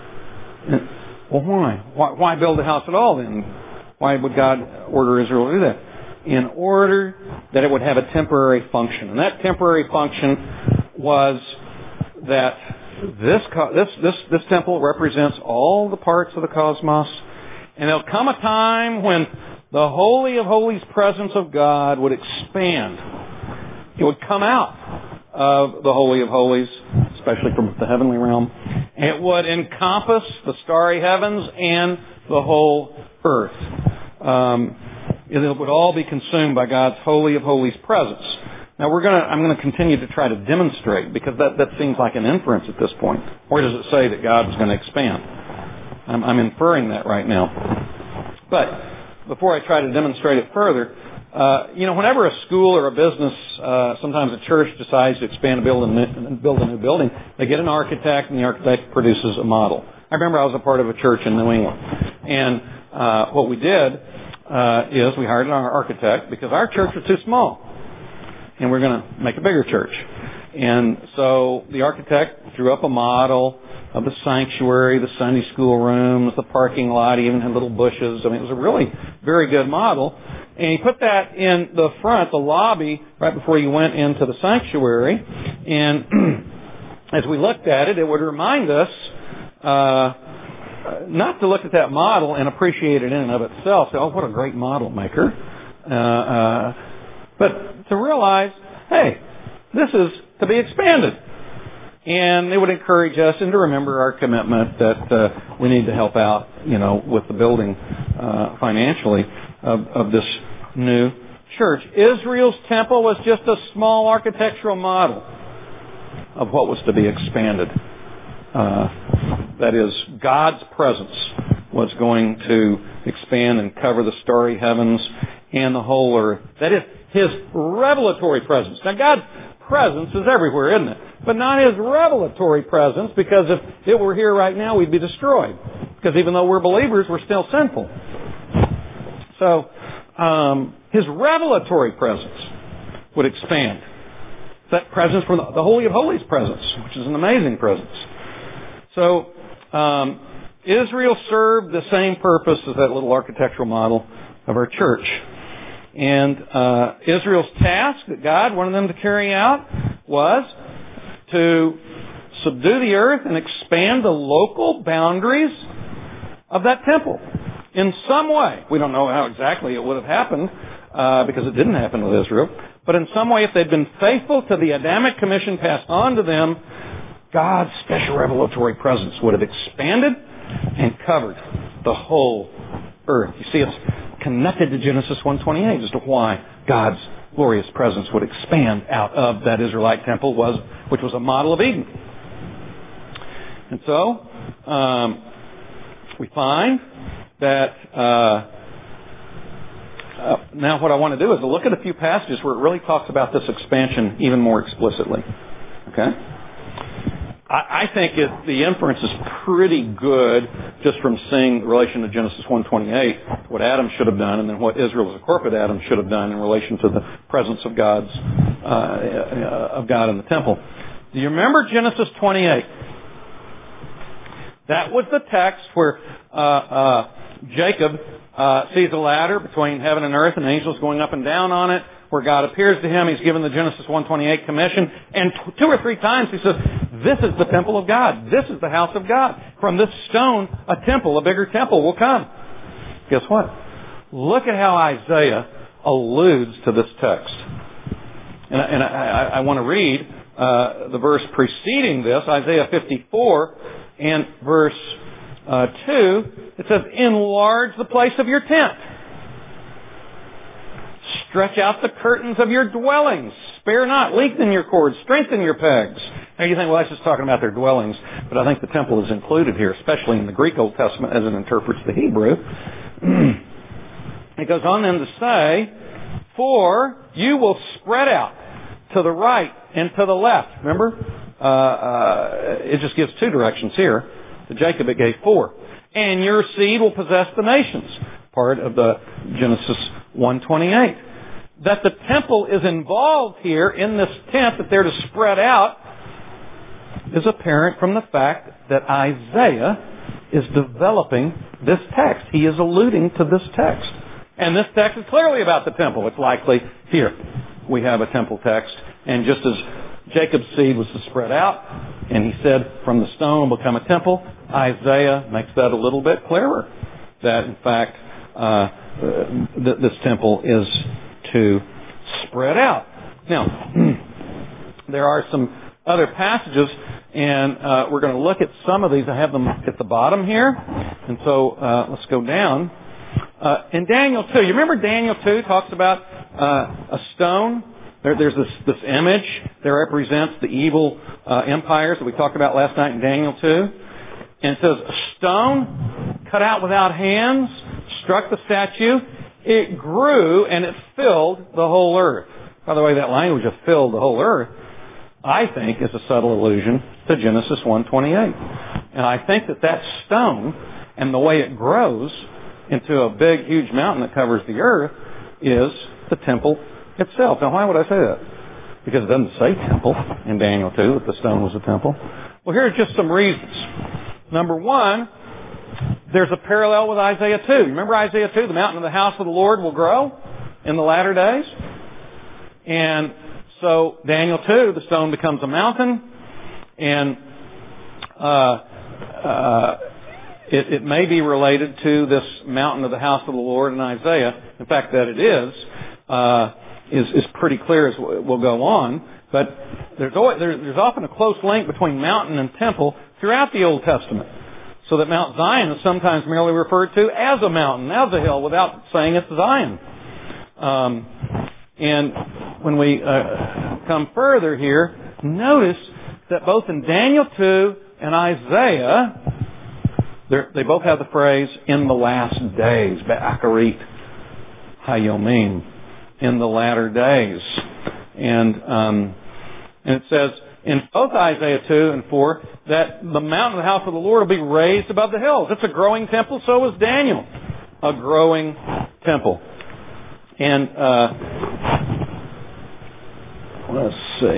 well, why? why? Why build a house at all then? Why would God order Israel to do that? In order that it would have a temporary function. And that temporary function was that this this this this temple represents all the parts of the cosmos, and there'll come a time when the Holy of Holies presence of God would expand. It would come out of the Holy of Holies, especially from the heavenly realm. It would encompass the starry heavens and the whole earth. Um, it would all be consumed by God's Holy of Holies presence. Now we're gonna, I'm going to continue to try to demonstrate, because that, that seems like an inference at this point. Where does it say that God is going to expand? I'm, I'm inferring that right now. But before I try to demonstrate it further, uh, you know, whenever a school or a business, uh, sometimes a church decides to expand and build a, build a new building, they get an architect, and the architect produces a model. I remember I was a part of a church in New England, and uh, what we did uh, is we hired an architect because our church was too small, and we're going to make a bigger church. And so the architect drew up a model of the sanctuary, the Sunday school rooms, the parking lot, even had little bushes. I mean, it was a really very good model. And he put that in the front, the lobby, right before you went into the sanctuary. And as we looked at it, it would remind us uh, not to look at that model and appreciate it in and of itself. Say, oh, what a great model maker. Uh, uh, but to realize, hey, this is to be expanded. And it would encourage us and to remember our commitment that uh, we need to help out, you know, with the building uh, financially of, of this new church. Israel's temple was just a small architectural model of what was to be expanded. Uh, that is, God's presence was going to expand and cover the starry heavens and the whole earth. That is, His revelatory presence. Now, God's presence is everywhere, isn't it? But not His revelatory presence, because if it were here right now, we'd be destroyed. Because even though we're believers, we're still sinful. So, um, His revelatory presence would expand. That presence from the, the Holy of Holies presence, which is an amazing presence. So, um, Israel served the same purpose as that little architectural model of our church. And uh, Israel's task that God wanted them to carry out was to subdue the earth and expand the local boundaries of that temple in some way. We don't know how exactly it would have happened uh, because it didn't happen with Israel. But in some way, if they'd been faithful to the Adamic commission passed on to them, God's special revelatory presence would have expanded and covered the whole earth. You see, it's connected to Genesis one twenty-eight as to why God's glorious presence would expand out of that Israelite temple, was which was a model of Eden. And so, um, we find that uh, uh, now what I want to do is to look at a few passages where it really talks about this expansion even more explicitly. Okay? I think it, the inference is pretty good just from seeing the relation to Genesis one twenty-eight, what Adam should have done, and then what Israel as a corporate Adam should have done in relation to the presence of God's uh, of God in the temple. Do you remember Genesis twenty-eight? That was the text where uh, uh, Jacob uh, sees a ladder between heaven and earth, and angels going up and down on it, where God appears to him. He's given the Genesis one twenty-eight commission, and t- two or three times he says, this is the temple of God. This is the house of God. From this stone, a temple, a bigger temple will come. Guess what? Look at how Isaiah alludes to this text. And, and I, I, I want to read uh, the verse preceding this, Isaiah fifty-four, and verse uh, two. It says, enlarge the place of your tent. Stretch out the curtains of your dwellings. Spare not. Lengthen your cords. Strengthen your pegs. Now you think, well, that's just talking about their dwellings. But I think the temple is included here, especially in the Greek Old Testament as it interprets the Hebrew. It goes on then to say, for you will spread out to the right and to the left. Remember? Uh, uh, it just gives two directions here. To Jacob it gave four. And your seed will possess the nations. Part of the Genesis one twenty-eight. That the temple is involved here in this tent that they're to spread out is apparent from the fact that Isaiah is developing this text. He is alluding to this text. And this text is clearly about the temple. It's likely here we have a temple text. And just as Jacob's seed was to spread out, and he said from the stone will become a temple, Isaiah makes that a little bit clearer. That in fact, uh, th- this temple is to spread out. Now, there are some other passages, and uh, we're going to look at some of these. I have them at the bottom here, and so uh, let's go down. Uh, in Daniel two, you remember Daniel two talks about uh, a stone? There, there's this, this image that represents the evil uh, empires that we talked about last night in Daniel two. And it says, a stone cut out without hands struck the statue. It grew and it filled the whole earth. By the way, that language of filled the whole earth, I think, is a subtle allusion to Genesis one twenty-eight. And I think that that stone and the way it grows into a big, huge mountain that covers the earth is the temple itself. Now, why would I say that? Because it doesn't say temple in Daniel two, that the stone was a temple. Well, here are just some reasons. Number one, there's a parallel with Isaiah two. Remember Isaiah two? The mountain of the house of the Lord will grow in the latter days. And so Daniel two, the stone becomes a mountain. And uh, uh, it, it may be related to this mountain of the house of the Lord in Isaiah. In fact, that it is, uh, is, is pretty clear as we'll go on. But there's, always, there's often a close link between mountain and temple throughout the Old Testament. So that Mount Zion is sometimes merely referred to as a mountain, as a hill, without saying it's Zion. Um, and when we uh, come further here, notice that both in Daniel two and Isaiah, they both have the phrase, in the last days, Be'akarit Hayomim, in the latter days. And, um, and it says, in both Isaiah two and four, that the mountain of the house of the Lord will be raised above the hills. It's a growing temple, so is Daniel. A growing temple. And, uh, let's see.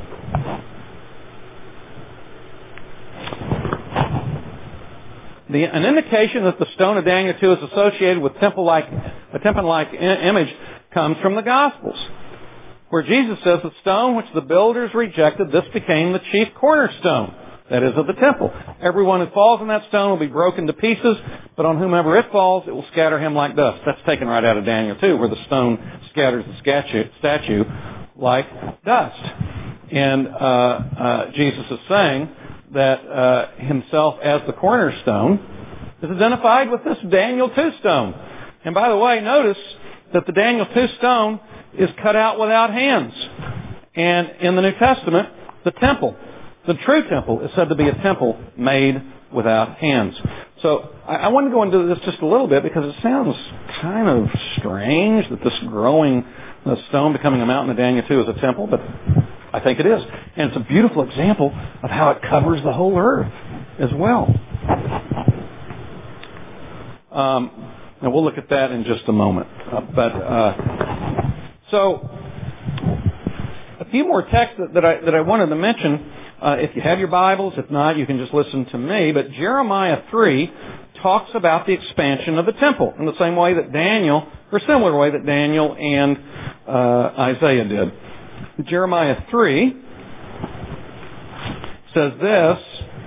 The, an indication that the stone of Daniel two is associated with temple-like, a temple-like image comes from the Gospels, where Jesus says, the stone which the builders rejected, this became the chief cornerstone, that is, of the temple. Everyone who falls on that stone will be broken to pieces, but on whomever it falls, it will scatter him like dust. That's taken right out of Daniel two, where the stone scatters the statue, statue like dust. And uh, uh, Jesus is saying that uh, himself as the cornerstone is identified with this Daniel two stone. And by the way, notice that the Daniel two stone is cut out without hands. And in the New Testament, the temple, the true temple, is said to be a temple made without hands. So I, I want to go into this just a little bit because it sounds kind of strange that this growing the stone becoming a mountain of Daniel two is a temple, but I think it is. And it's a beautiful example of how it covers the whole earth as well. Um, and we'll look at that in just a moment. Uh, but uh, so a few more texts that, that I that I wanted to mention. Uh, if you have your Bibles, if not, you can just listen to me. But Jeremiah three talks about the expansion of the temple in the same way that Daniel, or similar way that Daniel and uh, Isaiah did. Jeremiah three says this,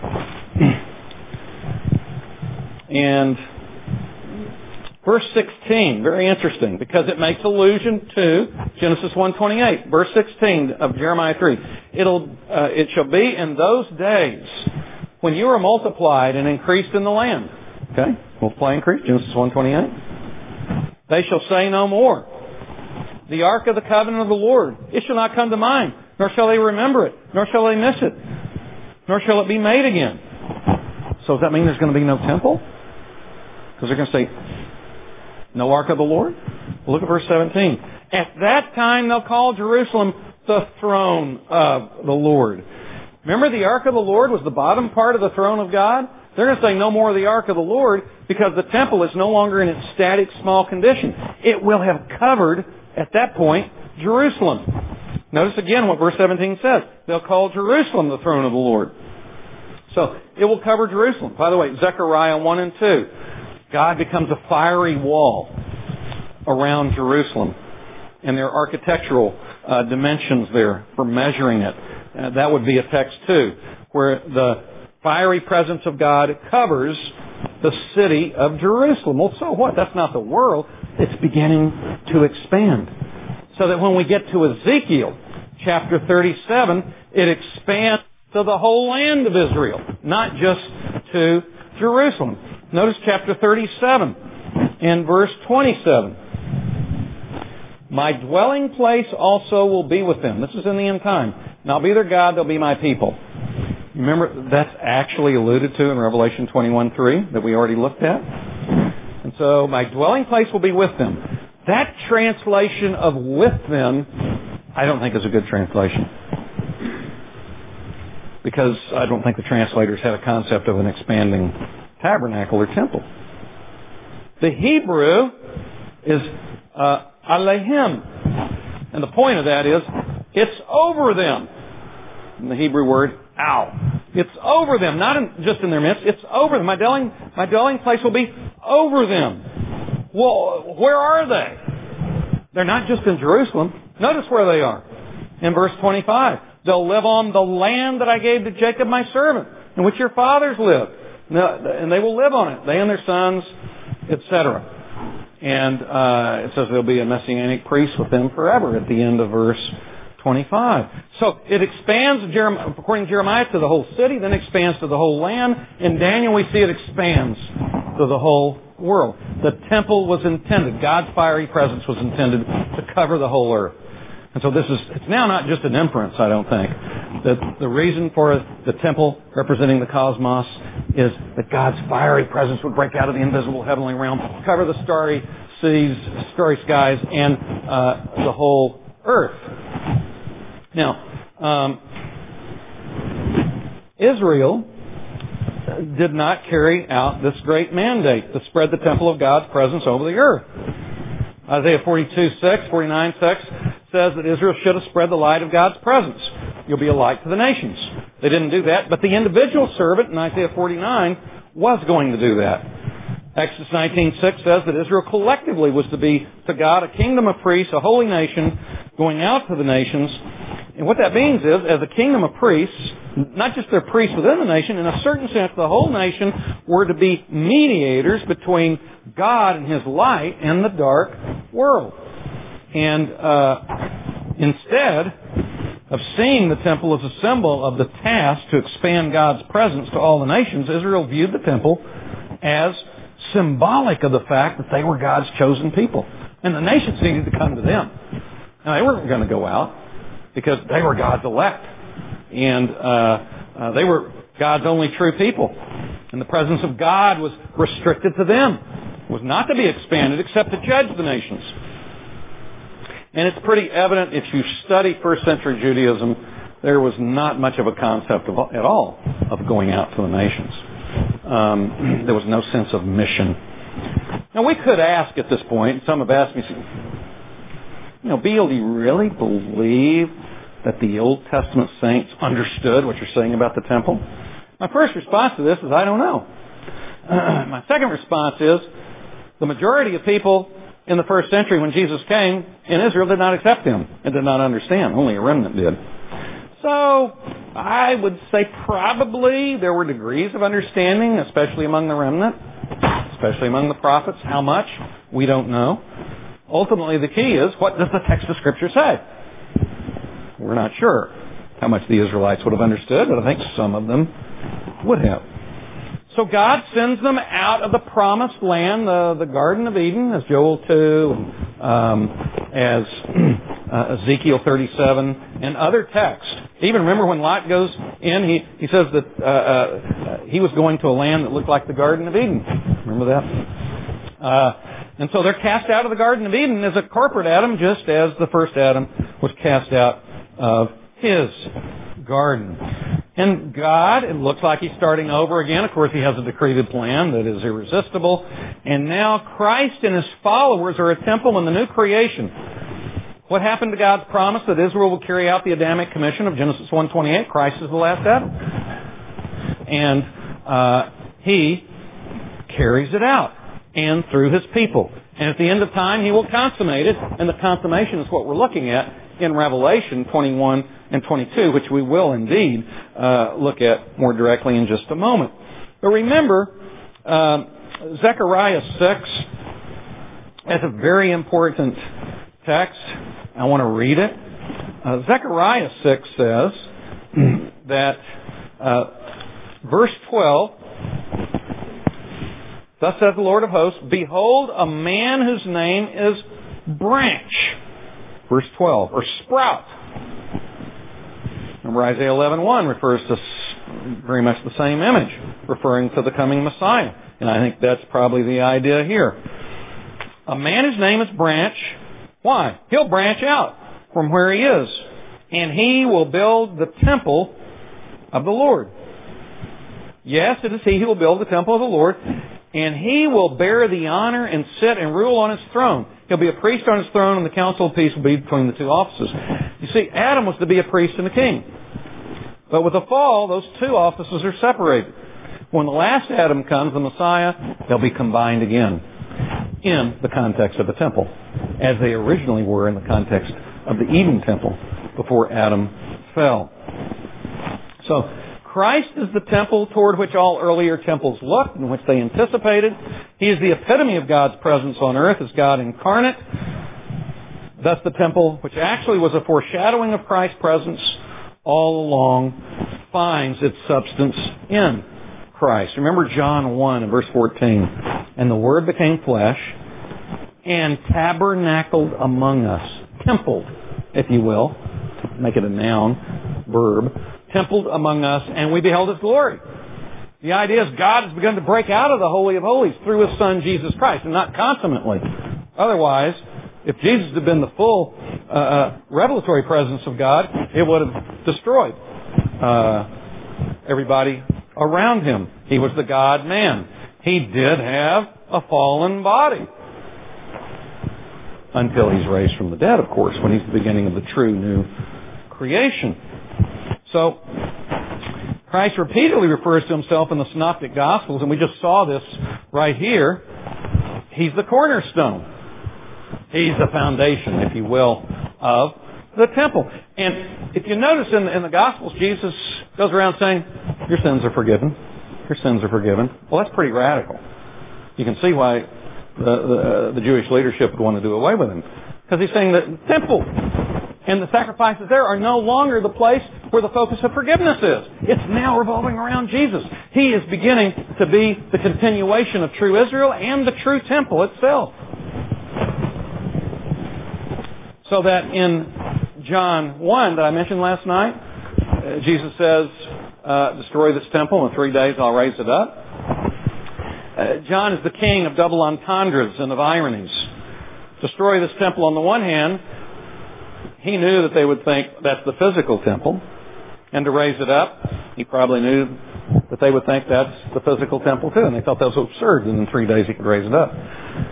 and verse sixteen, very interesting, because it makes allusion to Genesis one twenty-eight. Verse sixteen of Jeremiah three. It'll, uh, it shall be in those days when you are multiplied and increased in the land. Okay? Multiply, increase, Genesis one twenty-eight. They shall say no more, the ark of the covenant of the Lord, it shall not come to mind, nor shall they remember it, nor shall they miss it, nor shall it be made again. So does that mean there's going to be no temple? Because they're going to say, no ark of the Lord? Well, look at verse seventeen. At that time they'll call Jerusalem the throne of the Lord. Remember, the ark of the Lord was the bottom part of the throne of God? They're going to say no more of the ark of the Lord because the temple is no longer in its static small condition. It will have covered, at that point, Jerusalem. Notice again what verse seventeen says. They'll call Jerusalem the throne of the Lord. So, it will cover Jerusalem. By the way, Zechariah one and two. God becomes a fiery wall around Jerusalem. And there are architectural uh, dimensions there for measuring it. Uh, that would be a text too, where the fiery presence of God covers the city of Jerusalem. Well, so what? That's not the world. It's beginning to expand. So that when we get to Ezekiel chapter thirty-seven, it expands to the whole land of Israel, not just to Jerusalem. Notice chapter thirty-seven and verse twenty-seven. My dwelling place also will be with them. This is in the end time. And I'll be their God, they'll be my people. Remember, that's actually alluded to in Revelation twenty-one three that we already looked at. And so, my dwelling place will be with them. That translation of with them, I don't think is a good translation. Because I don't think the translators had a concept of an expanding tabernacle or temple. The Hebrew is uh, alehem. And the point of that is, it's over them. And the Hebrew word, al. It's over them, not in, just in their midst. It's over them. My dwelling, my dwelling place will be over them. Well, where are they? They're not just in Jerusalem. Notice where they are. In verse twenty-five. They'll live on the land that I gave to Jacob my servant, in which your fathers lived. And they will live on it, they and their sons, et cetera. And uh, it says there'll be a messianic priest with them forever at the end of verse twenty-five. So it expands, according to Jeremiah, to the whole city, then expands to the whole land. In Daniel, we see it expands to the whole world. The temple was intended, God's fiery presence was intended to cover the whole earth. And so this is, it's now not just an inference, I don't think. That the reason for the temple representing the cosmos is that God's fiery presence would break out of the invisible heavenly realm, cover the starry seas, starry skies, and uh, the whole earth. Now, um, Israel did not carry out this great mandate to spread the temple of God's presence over the earth. Isaiah forty-two six, forty-nine six says that Israel should have spread the light of God's presence. You'll be a light to the nations. They didn't do that, but the individual servant in Isaiah forty-nine was going to do that. Exodus nineteen six says that Israel collectively was to be to God a kingdom of priests, a holy nation, going out to the nations. And what that means is, as a kingdom of priests, not just their priests within the nation, in a certain sense, the whole nation were to be mediators between God and His light and the dark world. And uh, instead of seeing the temple as a symbol of the task to expand God's presence to all the nations, Israel viewed the temple as symbolic of the fact that they were God's chosen people. And the nations needed to come to them. Now, they weren't going to go out because they were God's elect. And uh, uh, they were God's only true people. And the presence of God was restricted to them. It was not to be expanded except to judge the nations. And it's pretty evident if you study first century Judaism, there was not much of a concept of, at all of going out to the nations. Um, there was no sense of mission. Now, we could ask at this point, some have asked me, you know, Beale, do you really believe that the Old Testament saints understood what you're saying about the temple? My first response to this is, I don't know. Uh, my second response is, the majority of people in the first century when Jesus came in Israel did not accept Him and did not understand. Only a remnant did. So, I would say probably there were degrees of understanding, especially among the remnant, especially among the prophets. How much? We don't know. Ultimately, the key is, what does the text of Scripture say? We're not sure how much the Israelites would have understood, but I think some of them would have. So God sends them out of the promised land, the, the Garden of Eden, as Joel two, um, as uh, Ezekiel thirty-seven, and other texts. Even remember when Lot goes in, he, he says that uh, uh, he was going to a land that looked like the Garden of Eden. Remember that? Uh, and so they're cast out of the Garden of Eden as a corporate Adam, just as the first Adam was cast out of his garden. And God, it looks like He's starting over again. Of course, He has a decreed plan that is irresistible. And now Christ and His followers are a temple in the new creation. What happened to God's promise that Israel will carry out the Adamic commission of Genesis one twenty-eight? Christ is the last Adam. And uh, He carries it out, and through His people. And at the end of time, He will consummate it, and the consummation is what we're looking at in Revelation twenty-one and twenty-two, which we will indeed uh, look at more directly in just a moment. But remember, uh, Zechariah six, that's a very important text. I want to read it. Uh, Zechariah six says that, uh, verse twelve, thus says the Lord of hosts, behold, a man whose name is Branch. Verse twelve, or sprout. Remember Isaiah eleven one refers to very much the same image, referring to the coming Messiah. And I think that's probably the idea here. A man whose name is Branch. Why? He'll branch out from where he is, and he will build the temple of the Lord. Yes, it is he who will build the temple of the Lord, and he will bear the honor and sit and rule on his throne. He'll be a priest on his throne, and the council of peace will be between the two offices. You see, Adam was to be a priest and a king. But with the fall, those two offices are separated. When the last Adam comes, the Messiah, they'll be combined again in the context of the temple, as they originally were in the context of the Eden temple before Adam fell. So, Christ is the temple toward which all earlier temples looked and which they anticipated. He is the epitome of God's presence on earth as God incarnate. Thus the temple, which actually was a foreshadowing of Christ's presence all along, finds its substance in Christ. Remember John one and verse fourteen. And the Word became flesh and tabernacled among us. Templed, if you will. Make it a noun, verb. Templed among us, and we beheld His glory. The idea is God has begun to break out of the Holy of Holies through His Son, Jesus Christ, and not consummately. Otherwise, if Jesus had been the full uh, revelatory presence of God, it would have destroyed uh, everybody around Him. He was the God-man. He did have a fallen body. Until He's raised from the dead, of course, when He's the beginning of the true new creation. So, Christ repeatedly refers to Himself in the Synoptic Gospels, and we just saw this right here. He's the cornerstone. He's the foundation, if you will, of the temple. And if you notice in the, in the Gospels, Jesus goes around saying, your sins are forgiven. Your sins are forgiven. Well, that's pretty radical. You can see why the, the, the Jewish leadership would want to do away with Him. Because He's saying that the temple and the sacrifices there are no longer the place where the focus of forgiveness is. It's now revolving around Jesus. He is beginning to be the continuation of true Israel and the true temple itself. So that in John one that I mentioned last night, uh, Jesus says, uh, destroy this temple, in three days I'll raise it up. Uh, John is the king of double entendres and of ironies. Destroy this temple on the one hand, he knew that they would think that's the physical temple. And to raise it up, he probably knew that they would think that's the physical temple too. And they thought that was absurd, and in three days he could raise it up.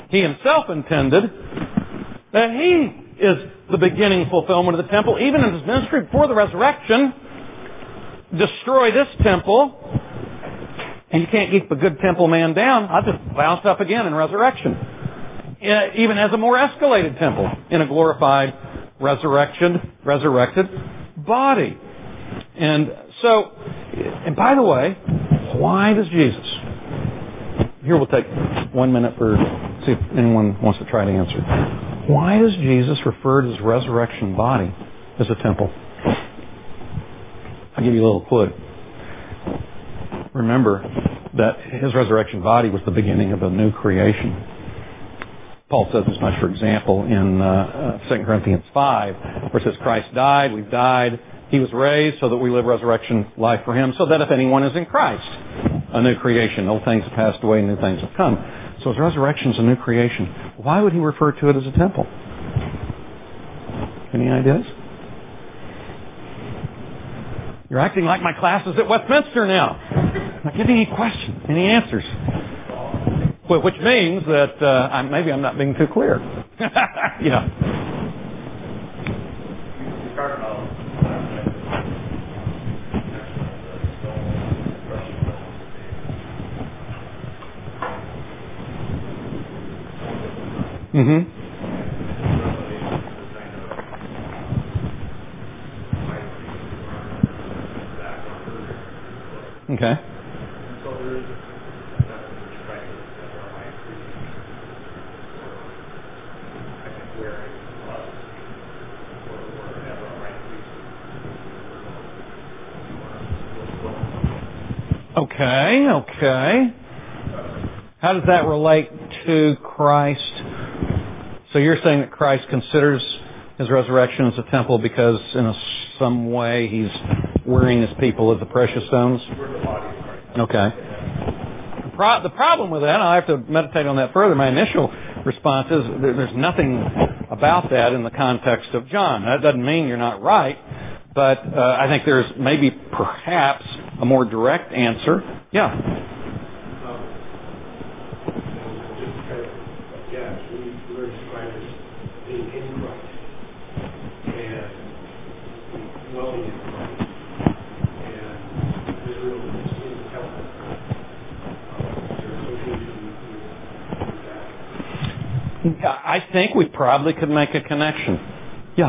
He himself intended that he is the beginning fulfillment of the temple, even in his ministry before the resurrection. Destroy this temple, and you can't keep a good temple man down. I'll just bounce up again in resurrection. Even as a more escalated temple in a glorified resurrection, resurrected body. And so, and by the way, why does Jesus? Here we'll take one minute for, see if anyone wants to try to answer. Why does Jesus refer to his resurrection body as a temple? I'll give you a little clue. Remember that his resurrection body was the beginning of a new creation. Paul says as much, for example, in uh, Second Corinthians five, where it says, Christ died, we've died, he was raised so that we live resurrection life for him, so that if anyone is in Christ, a new creation. Old things have passed away, new things have come. So his resurrection is a new creation. Why would he refer to it as a temple? Any ideas? You're acting like my classes at Westminster now. I'm not getting any questions, any answers. Well, which means that uh, I'm, maybe I'm not being too clear. Yeah. Mm-hmm. Okay. Okay, okay. How does that relate to Christ? So you're saying that Christ considers his resurrection as a temple because in a, some way he's wearing his people as the precious stones? Okay. The, pro- the problem with that, I have to meditate on that further. My initial response is there, there's nothing about that in the context of John. That doesn't mean you're not right, but uh, I think there's maybe perhaps a more direct answer. Yeah. I think we probably could make a connection. Yeah.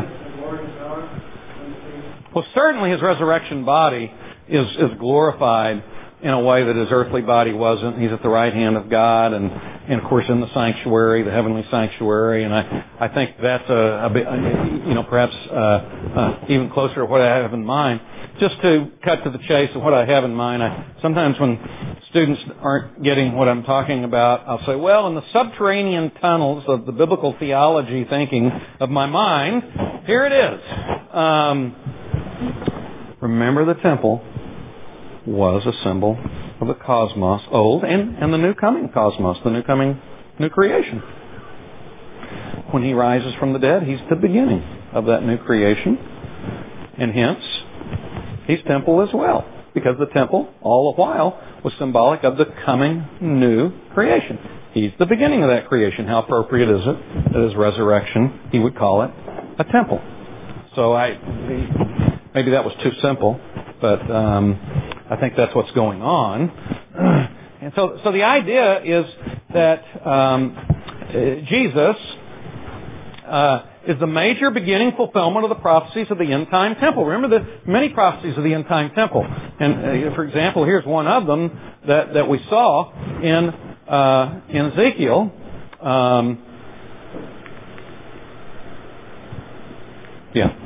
Well, certainly his resurrection body is, is glorified in a way that his earthly body wasn't. He's at the right hand of God and, and of course, in the sanctuary, the heavenly sanctuary. And I, I think that's a, a bit, you know, perhaps uh, uh, even closer to what I have in mind. Just to cut to the chase of what I have in mind, I, sometimes when students aren't getting what I'm talking about, I'll say, well, in the subterranean tunnels of the biblical theology thinking of my mind, here it is. Um, remember, the temple was a symbol of the cosmos, old and, and the new coming cosmos, the new coming, new creation. When he rises from the dead, he's the beginning of that new creation. And hence, he's temple as well, because the temple, all the while, was symbolic of the coming new creation. He's the beginning of that creation. How appropriate is it that his resurrection, he would call it a temple? So I, maybe that was too simple, but um, I think that's what's going on. And so, so the idea is that um, Jesus uh, is the major beginning fulfillment of the prophecies of the end-time temple. Remember the many prophecies of the end-time temple. And uh, for example, here's one of them that, that we saw in uh, in Ezekiel. Um, yeah.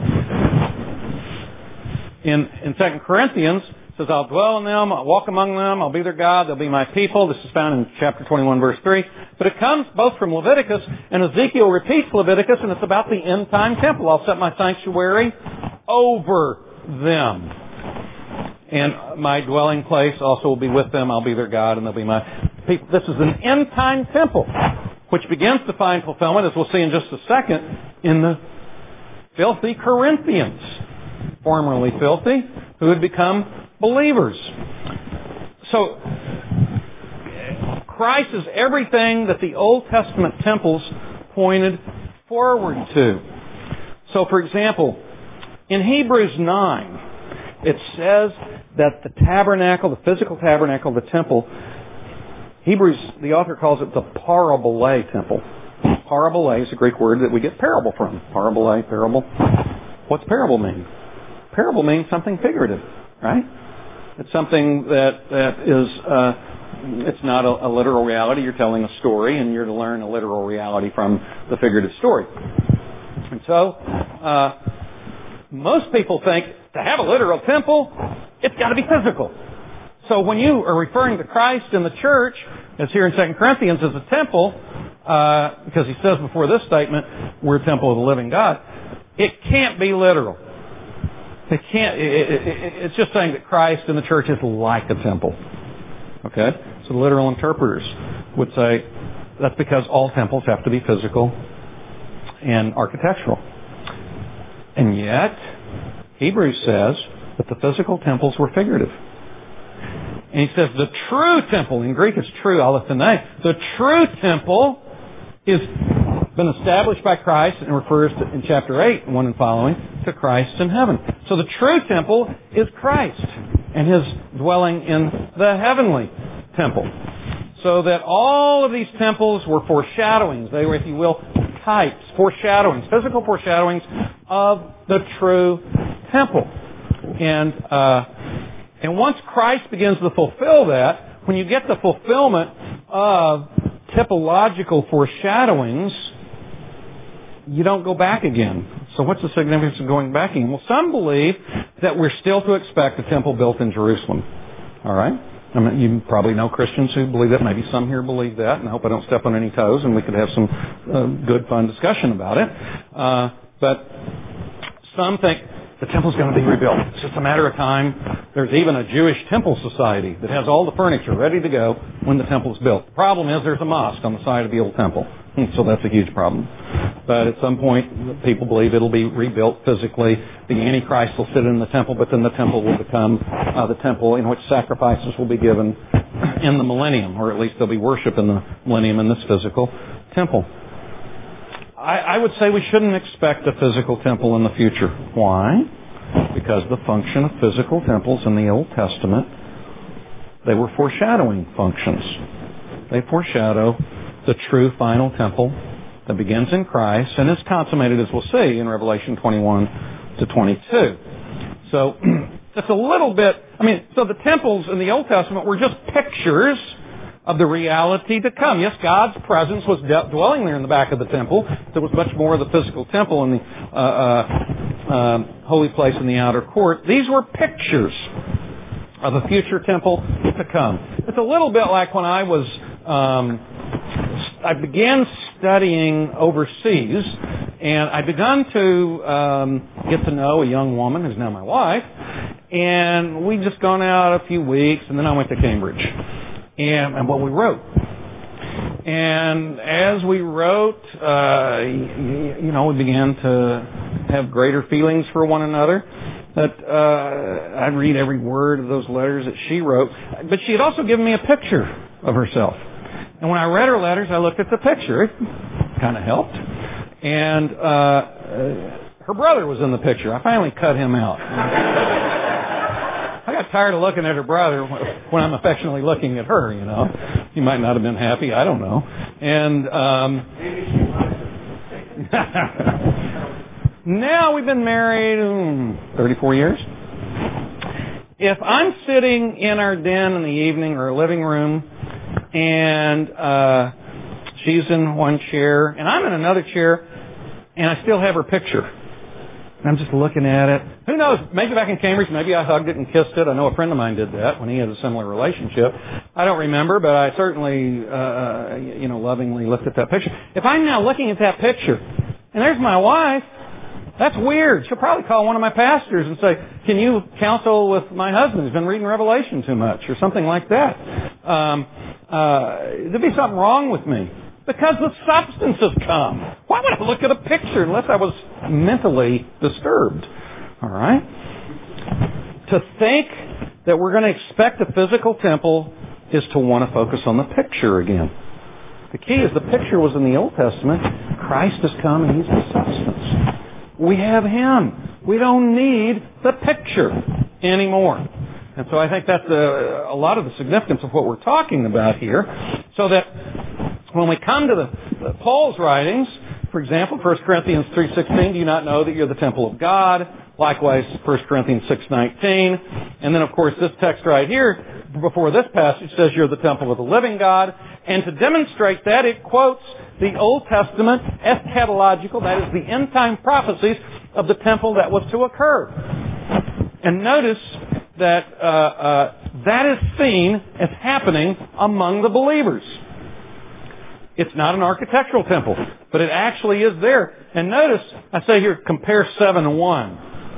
In in Second Corinthians, it says, I'll dwell in them, I'll walk among them, I'll be their God, they'll be my people. This is found in chapter twenty-one, verse three. But it comes both from Leviticus, and Ezekiel repeats Leviticus, and it's about the end-time temple. I'll set my sanctuary over them. And my dwelling place also will be with them. I'll be their God, and they'll be my people. This is an end-time temple, which begins to find fulfillment, as we'll see in just a second, in the filthy Corinthians, formerly filthy, who had become believers. So, Christ is everything that the Old Testament temples pointed forward to. So, for example, in Hebrews nine, it says that the tabernacle, the physical tabernacle, the temple, Hebrews, the author calls it the parabole temple. Parabole is a Greek word that we get parable from. Parabole, parable. What's parable mean? Parable means something figurative, right? It's something that that is, uh, it's not a, a literal reality. You're telling a story, and you're to learn a literal reality from the figurative story. And so, uh, most people think to have a literal temple, it's got to be physical. So when you are referring to Christ in the church, as here in Second Corinthians, as a temple, uh, because he says before this statement, we're a temple of the living God, it can't be literal. It can't. It, it, it, it's just saying that Christ in the church is like a temple. Okay? So literal interpreters would say that's because all temples have to be physical and architectural. And yet, Hebrews says that the physical temples were figurative. And he says the true temple, in Greek it's true, alethené, the true temple is been established by Christ and refers to, in chapter eight, one and following, to Christ in heaven. So the true temple is Christ and his dwelling in the heavenly temple. So that all of these temples were foreshadowings. They were, if you will, types, foreshadowings, physical foreshadowings of the true temple. And uh, and once Christ begins to fulfill that, when you get the fulfillment of typological foreshadowings, you don't go back again. So what's the significance of going back again? Well, some believe that we're still to expect a temple built in Jerusalem. All right? I mean, you probably know Christians who believe that. Maybe some here believe that, and I hope I don't step on any toes, and we could have some uh, good, fun discussion about it. Uh, but some think the temple's going to be rebuilt. It's just a matter of time. There's even a Jewish temple society that has all the furniture ready to go when the temple's built. The problem is there's a mosque on the side of the old temple. So that's a huge problem. But at some point, people believe it'll be rebuilt physically. The Antichrist will sit in the temple, but then the temple will become uh, the temple in which sacrifices will be given in the millennium, or at least there'll be worship in the millennium in this physical temple. I, I would say we shouldn't expect a physical temple in the future. Why? Because the function of physical temples in the Old Testament, they were foreshadowing functions. They foreshadow the true final temple that begins in Christ and is consummated, as we'll see, in Revelation twenty-one to twenty-two. So, it's a little bit, I mean, so the temples in the Old Testament were just pictures of the reality to come. Yes, God's presence was de- dwelling there in the back of the temple. There was much more of the physical temple and the uh, uh, uh, holy place in the outer court. These were pictures of a future temple to come. It's a little bit like when I was, um, I began studying overseas, and I'd begun to um, get to know a young woman who's now my wife, and we'd just gone out a few weeks, and then I went to Cambridge. And, and what we wrote. And as we wrote, uh, you, you know, we began to have greater feelings for one another. That uh, I'd read every word of those letters that she wrote. But she had also given me a picture of herself. And when I read her letters, I looked at the picture. It kind of helped. And uh, her brother was in the picture. I finally cut him out. I got tired of looking at her brother when I'm affectionately looking at her, you know. He might not have been happy, I don't know. And um, now we've been married um, thirty-four years. If I'm sitting in our den in the evening or living room and uh, she's in one chair and I'm in another chair and I still have her picture, I'm just looking at it. Who knows? Maybe back in Cambridge, maybe I hugged it and kissed it. I know a friend of mine did that when he had a similar relationship. I don't remember, but I certainly, uh, you know, lovingly looked at that picture. If I'm now looking at that picture, and there's my wife, that's weird. She'll probably call one of my pastors and say, can you counsel with my husband who's been reading Revelation too much, or something like that. Um, uh, there'd be something wrong with me. Because the substance has come. Why would I look at a picture unless I was mentally disturbed? All right? To think that we're going to expect a physical temple is to want to focus on the picture again. The key is the picture was in the Old Testament. Christ has come and He's the substance. We have Him. We don't need the picture anymore. And so I think that's a, a lot of the significance of what we're talking about here. So that when we come to the, the Paul's writings, for example, First Corinthians three sixteen, do you not know that you're the temple of God? Likewise, First Corinthians six nineteen. And then, of course, this text right here, before this passage, says you're the temple of the living God. And to demonstrate that, it quotes the Old Testament eschatological, that is the end-time prophecies of the temple that was to occur. And notice that uh, uh, that is seen as happening among the believers. It's not an architectural temple, but it actually is there. And notice, I say here, compare seven one.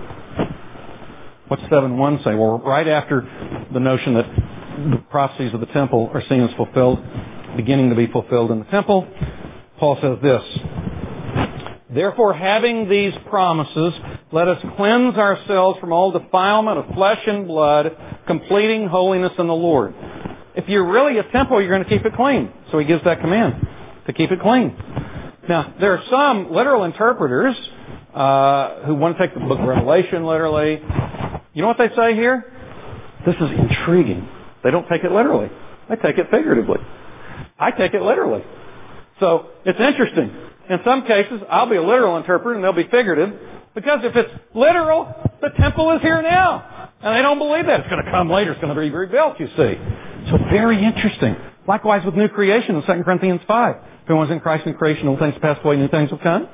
What's seven one say? Well, right after the notion that the prophecies of the temple are seen as fulfilled, beginning to be fulfilled in the temple, Paul says this: Therefore, having these promises, let us cleanse ourselves from all defilement of flesh and blood, completing holiness in the Lord. If you're really a temple, you're going to keep it clean. So he gives that command to keep it clean. Now, there are some literal interpreters uh, who want to take the book of Revelation literally. You know what they say here? This is intriguing. They don't take it literally. They take it figuratively. I take it literally. So, it's interesting. In some cases, I'll be a literal interpreter and they'll be figurative. Because if it's literal, the temple is here now. And they don't believe that. It's going to come later. It's going to be rebuilt, you see. So very interesting. Likewise with new creation in Second Corinthians five. If anyone's in Christ, new creation, old things pass away, new things will come.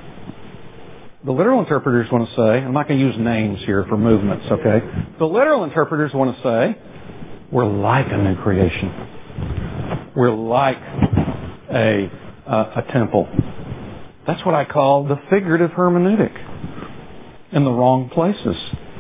The literal interpreters want to say, I'm not going to use names here for movements, okay? The literal interpreters want to say, we're like a new creation. We're like a, uh, a temple. That's what I call the figurative hermeneutic in the wrong places.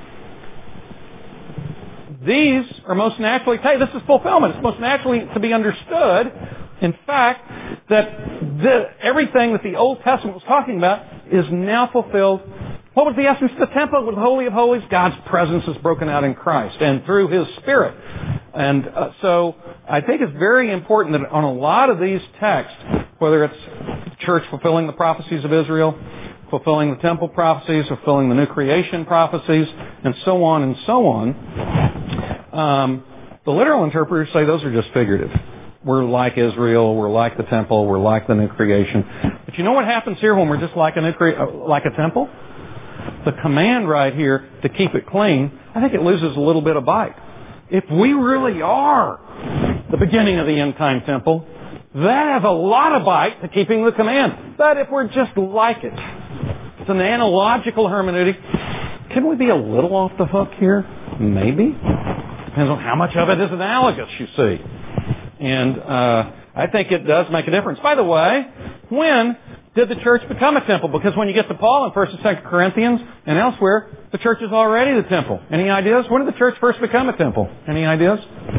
These are most naturally taken. This is fulfillment. It's most naturally to be understood, in fact, that the, everything that the Old Testament was talking about is now fulfilled. What was the essence of the temple? It was the Holy of Holies. God's presence is broken out in Christ and through His Spirit. And uh, so I think it's very important that on a lot of these texts, whether it's the church fulfilling the prophecies of Israel, fulfilling the temple prophecies, fulfilling the new creation prophecies, and so on and so on, um, the literal interpreters say those are just figurative. We're like Israel, we're like the temple, we're like the new creation. But you know what happens here when we're just like a new cre- like a temple? The command right here to keep it clean, I think it loses a little bit of bite. If we really are the beginning of the end-time temple, that has a lot of bite to keeping the command. But if we're just like it, it's an analogical hermeneutic. Can we be a little off the hook here? Maybe. Depends on how much of it is analogous, you see. And uh, I think it does make a difference. By the way, when did the church become a temple? Because when you get to Paul in First and Second Corinthians and elsewhere, the church is already the temple. Any ideas? When did the church first become a temple? Any ideas?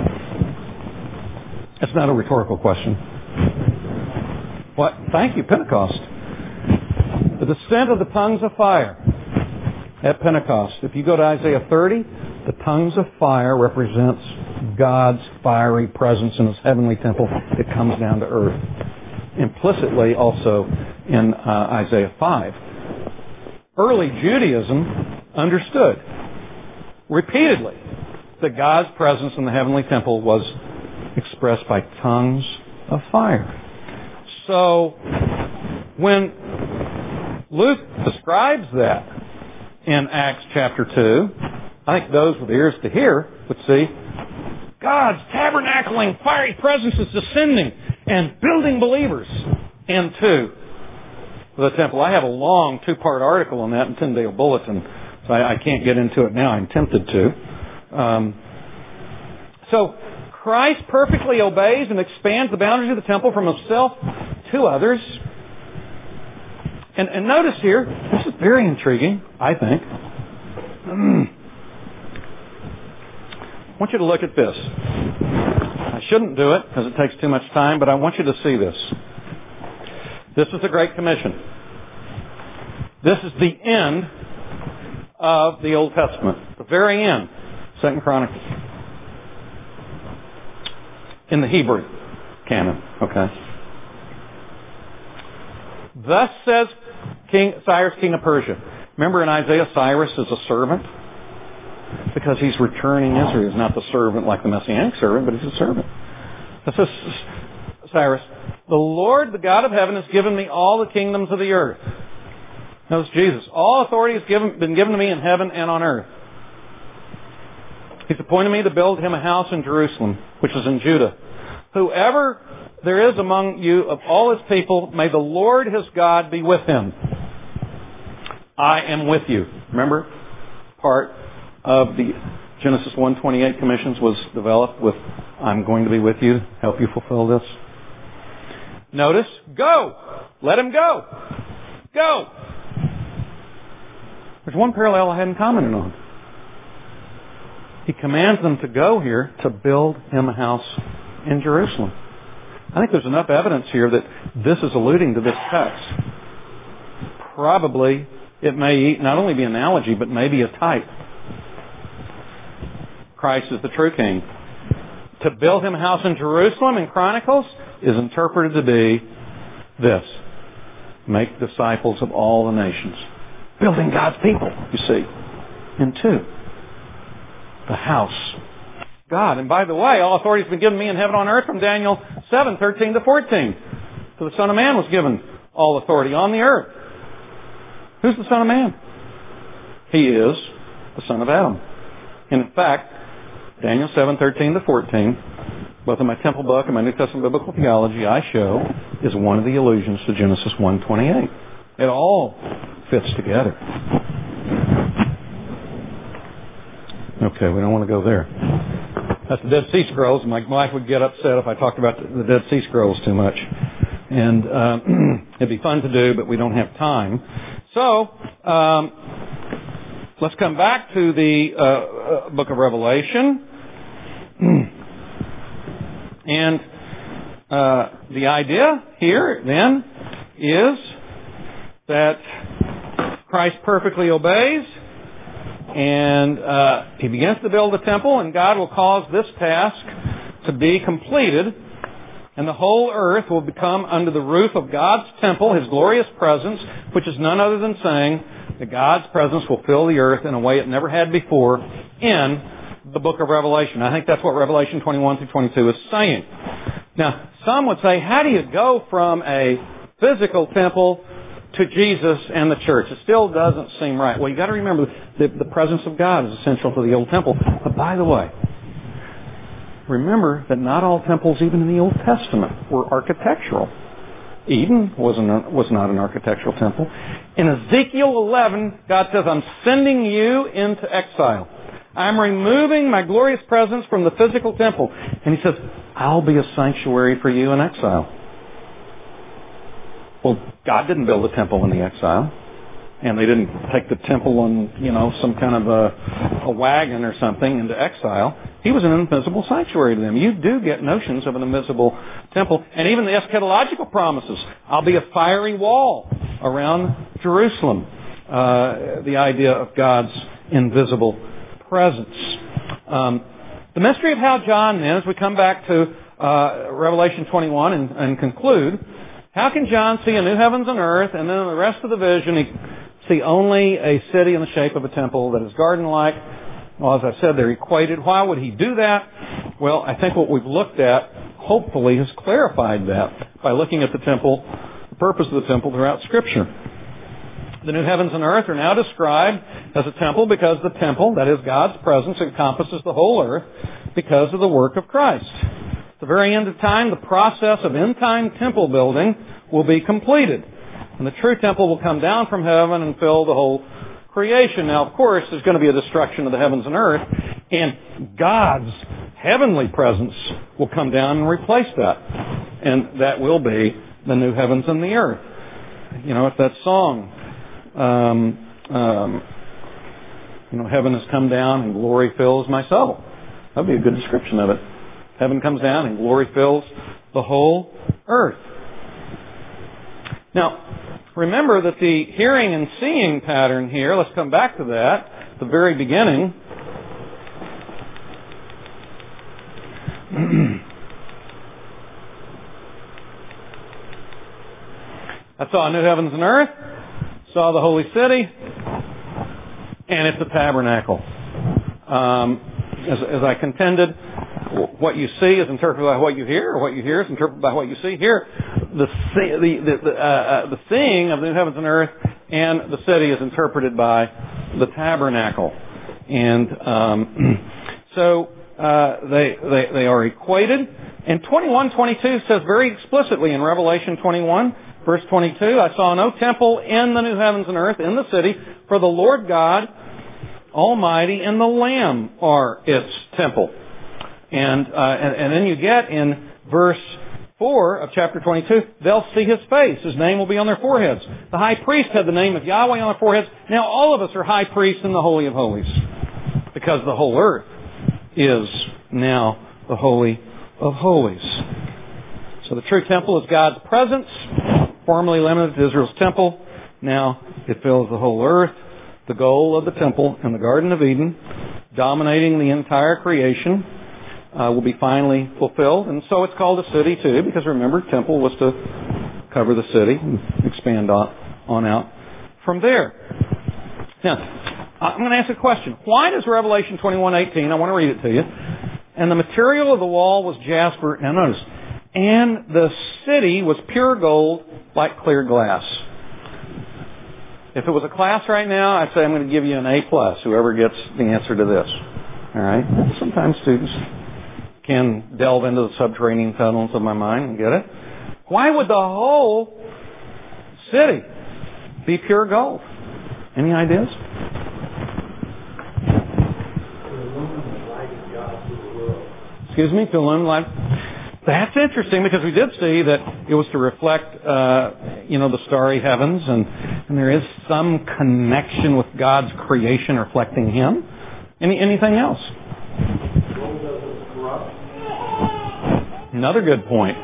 It's not a rhetorical question. What? Thank you, Pentecost. The descent of the tongues of fire at Pentecost. If you go to Isaiah thirty, the tongues of fire represents God's fiery presence in His heavenly temple. It comes down to earth. Implicitly also in uh, Isaiah five. Early Judaism understood repeatedly that God's presence in the heavenly temple was expressed by tongues of fire. So when Luke describes that in Acts chapter two, I think those with ears to hear would see God's tabernacling fiery presence is descending and building believers into the temple. I have a long two-part article on that in ten-day bulletin, so I, I can't get into it now. I'm tempted to. Um, so Christ perfectly obeys and expands the boundaries of the temple from Himself to others. And, and notice here, this is very intriguing, I think. I want you to look at this. I shouldn't do it because it takes too much time, but I want you to see this. This is the Great Commission. This is the end of the Old Testament. The very end. Second Chronicles. in the Hebrew canon. Okay. Thus says King Cyrus, king of Persia. Remember in Isaiah, Cyrus is a servant? Because he's returning Israel. He's not the servant like the Messianic servant, but he's a servant. This is Cyrus. The Lord, the God of heaven, has given me all the kingdoms of the earth. Notice Jesus. All authority has given, been given to me in heaven and on earth. He's appointed me to build him a house in Jerusalem, which is in Judah. Whoever there is among you of all his people, may the Lord his God be with him. I am with you. Remember, part of the Genesis one twenty-eight commissions was developed with, I'm going to be with you, help you fulfill this. Notice, go. Let him go. Go. There's one parallel I hadn't commented on. He commands them to go here to build him a house in Jerusalem. I think there's enough evidence here that this is alluding to this text. Probably it may not only be an analogy, but maybe a type. Christ is the true king. To build him a house in Jerusalem in Chronicles is interpreted to be this. Make disciples of all the nations. Building God's people, you see. And two, the house. God. And by the way, all authority has been given me in heaven and on earth from Daniel seven, thirteen to fourteen. So the Son of Man was given all authority on the earth. Who's the Son of Man? He is the son of Adam. And in fact, Daniel seven, thirteen to fourteen, both in my temple book and my New Testament biblical theology, I show is one of the allusions to Genesis one twenty-eight. It all fits together. Okay, we don't want to go there. That's the Dead Sea Scrolls. My wife would get upset if I talked about the Dead Sea Scrolls too much. And uh, it'd be fun to do, but we don't have time. So, um, let's come back to the uh, uh, book of Revelation. And uh, the idea here, then, is that Christ perfectly obeys, and uh, he begins to build a temple, and God will cause this task to be completed, and the whole earth will become under the roof of God's temple, his glorious presence, which is none other than saying that God's presence will fill the earth in a way it never had before in the book of Revelation. I think that's what Revelation twenty-one through twenty-two is saying. Now, some would say, how do you go from a physical temple to Jesus and the church? It still doesn't seem right. Well, you've got to remember the, the presence of God is essential to the old temple. But by the way, remember that not all temples, even in the Old Testament, were architectural. Eden wasn't, was not an architectural temple. In Ezekiel eleven, God says, I'm sending you into exile. I'm removing my glorious presence from the physical temple. And he says, I'll be a sanctuary for you in exile. Well, God didn't build a temple in the exile. And they didn't take the temple on, you know, some kind of a, a wagon or something into exile. He was an invisible sanctuary to them. You do get notions of an invisible temple. And even the eschatological promises. I'll be a fiery wall around Jerusalem. Uh, the idea of God's invisible presence. Um, the mystery of how John then, as we come back to uh, Revelation twenty-one and, and conclude, how can John see a new heavens and earth, and then in the rest of the vision he see only a city in the shape of a temple that is garden-like? Well, as I said, they're equated. Why would he do that? Well, I think what we've looked at hopefully has clarified that by looking at the temple, the purpose of the temple throughout Scripture. The new heavens and earth are now described as a temple because the temple, that is God's presence, encompasses the whole earth because of the work of Christ. At the very end of time, the process of end-time temple building will be completed. And the true temple will come down from heaven and fill the whole creation. Now, of course, there's going to be a destruction of the heavens and earth, and God's heavenly presence will come down and replace that. And that will be the new heavens and the earth. You know, if that song, um, um, you know, heaven has come down and glory fills my soul. That would be a good description of it. Heaven comes down and glory fills the whole earth. Now, remember that the hearing and seeing pattern here, let's come back to that, at the very beginning. I saw a new heavens and earth, saw the holy city, and it's a tabernacle. Um, as, as I contended, what you see is interpreted by what you hear, or what you hear is interpreted by what you see. Here, the see, the the, the, uh, the seeing of the new heavens and earth and the city is interpreted by the tabernacle, and um, so uh, they, they they are equated. And twenty-one twenty-two says very explicitly in Revelation twenty-one, verse twenty-two, I saw no temple in the new heavens and earth, in the city, for the Lord God Almighty and the Lamb are its temple. And, uh, and, and then you get in verse four of chapter twenty-two, they'll see His face. His name will be on their foreheads. The high priest had the name of Yahweh on their foreheads. Now all of us are high priests in the Holy of Holies, because the whole earth is now the Holy of Holies. So the true temple is God's presence, formerly limited to Israel's temple. Now it fills the whole earth. The goal of the temple in the Garden of Eden, dominating the entire creation, uh, will be finally fulfilled. And so it's called a city too, because remember, temple was to cover the city and expand on, on out from there. Now, I'm going to ask a question. Why does Revelation twenty-one eighteen, I want to read it to you, and the material of the wall was jasper, now notice, and the city was pure gold like clear glass. If it was a class right now, I'd say I'm going to give you an A plus, whoever gets the answer to this. All right? Sometimes students can delve into the subterranean tunnels of my mind and get it. Why would the whole city be pure gold? Any ideas? Excuse me? To illumine light. That's interesting, because we did see that it was to reflect, uh, you know, the starry heavens, and, and there is some connection with God's creation reflecting Him. Any anything else? Another good point.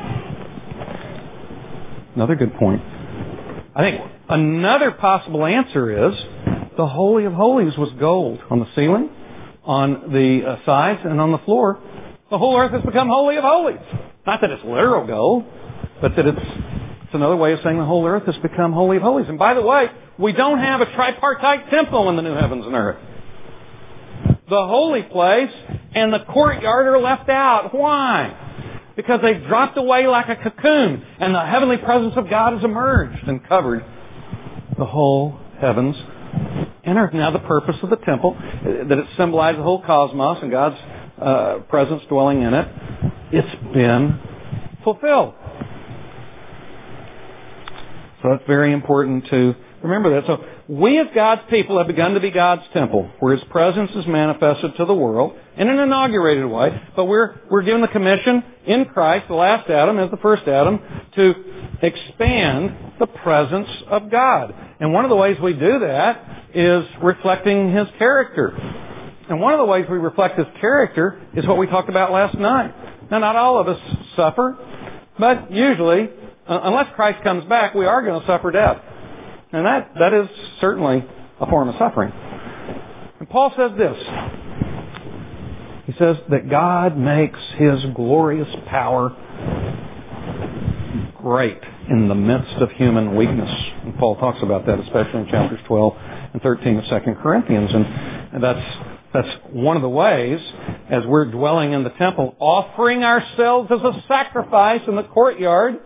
Another good point. I think another possible answer is the Holy of Holies was gold on the ceiling, on the uh, sides, and on the floor. The whole earth has become Holy of Holies. Not that it's literal gold, but that it's, it's another way of saying the whole earth has become Holy of Holies. And by the way, we don't have a tripartite temple in the new heavens and earth. The holy place and the courtyard are left out. Why? Because they've dropped away like a cocoon, and the heavenly presence of God has emerged and covered the whole heavens and earth. Now the purpose of the temple, that it symbolizes the whole cosmos and God's Uh, presence dwelling in it, it's been fulfilled. So it's very important to remember that. So we as God's people have begun to be God's temple, where His presence is manifested to the world in an inaugurated way. But we're we're given the commission in Christ, the last Adam as the first Adam, to expand the presence of God. And one of the ways we do that is reflecting His character. And one of the ways we reflect His character is what we talked about last night. Now, not all of us suffer, but usually, uh, unless Christ comes back, we are going to suffer death. And that, that is certainly a form of suffering. And Paul says this. He says that God makes His glorious power great in the midst of human weakness. And Paul talks about that, especially in chapters twelve and thirteen of Second Corinthians. And, and that's That's one of the ways, as we're dwelling in the temple, offering ourselves as a sacrifice in the courtyard,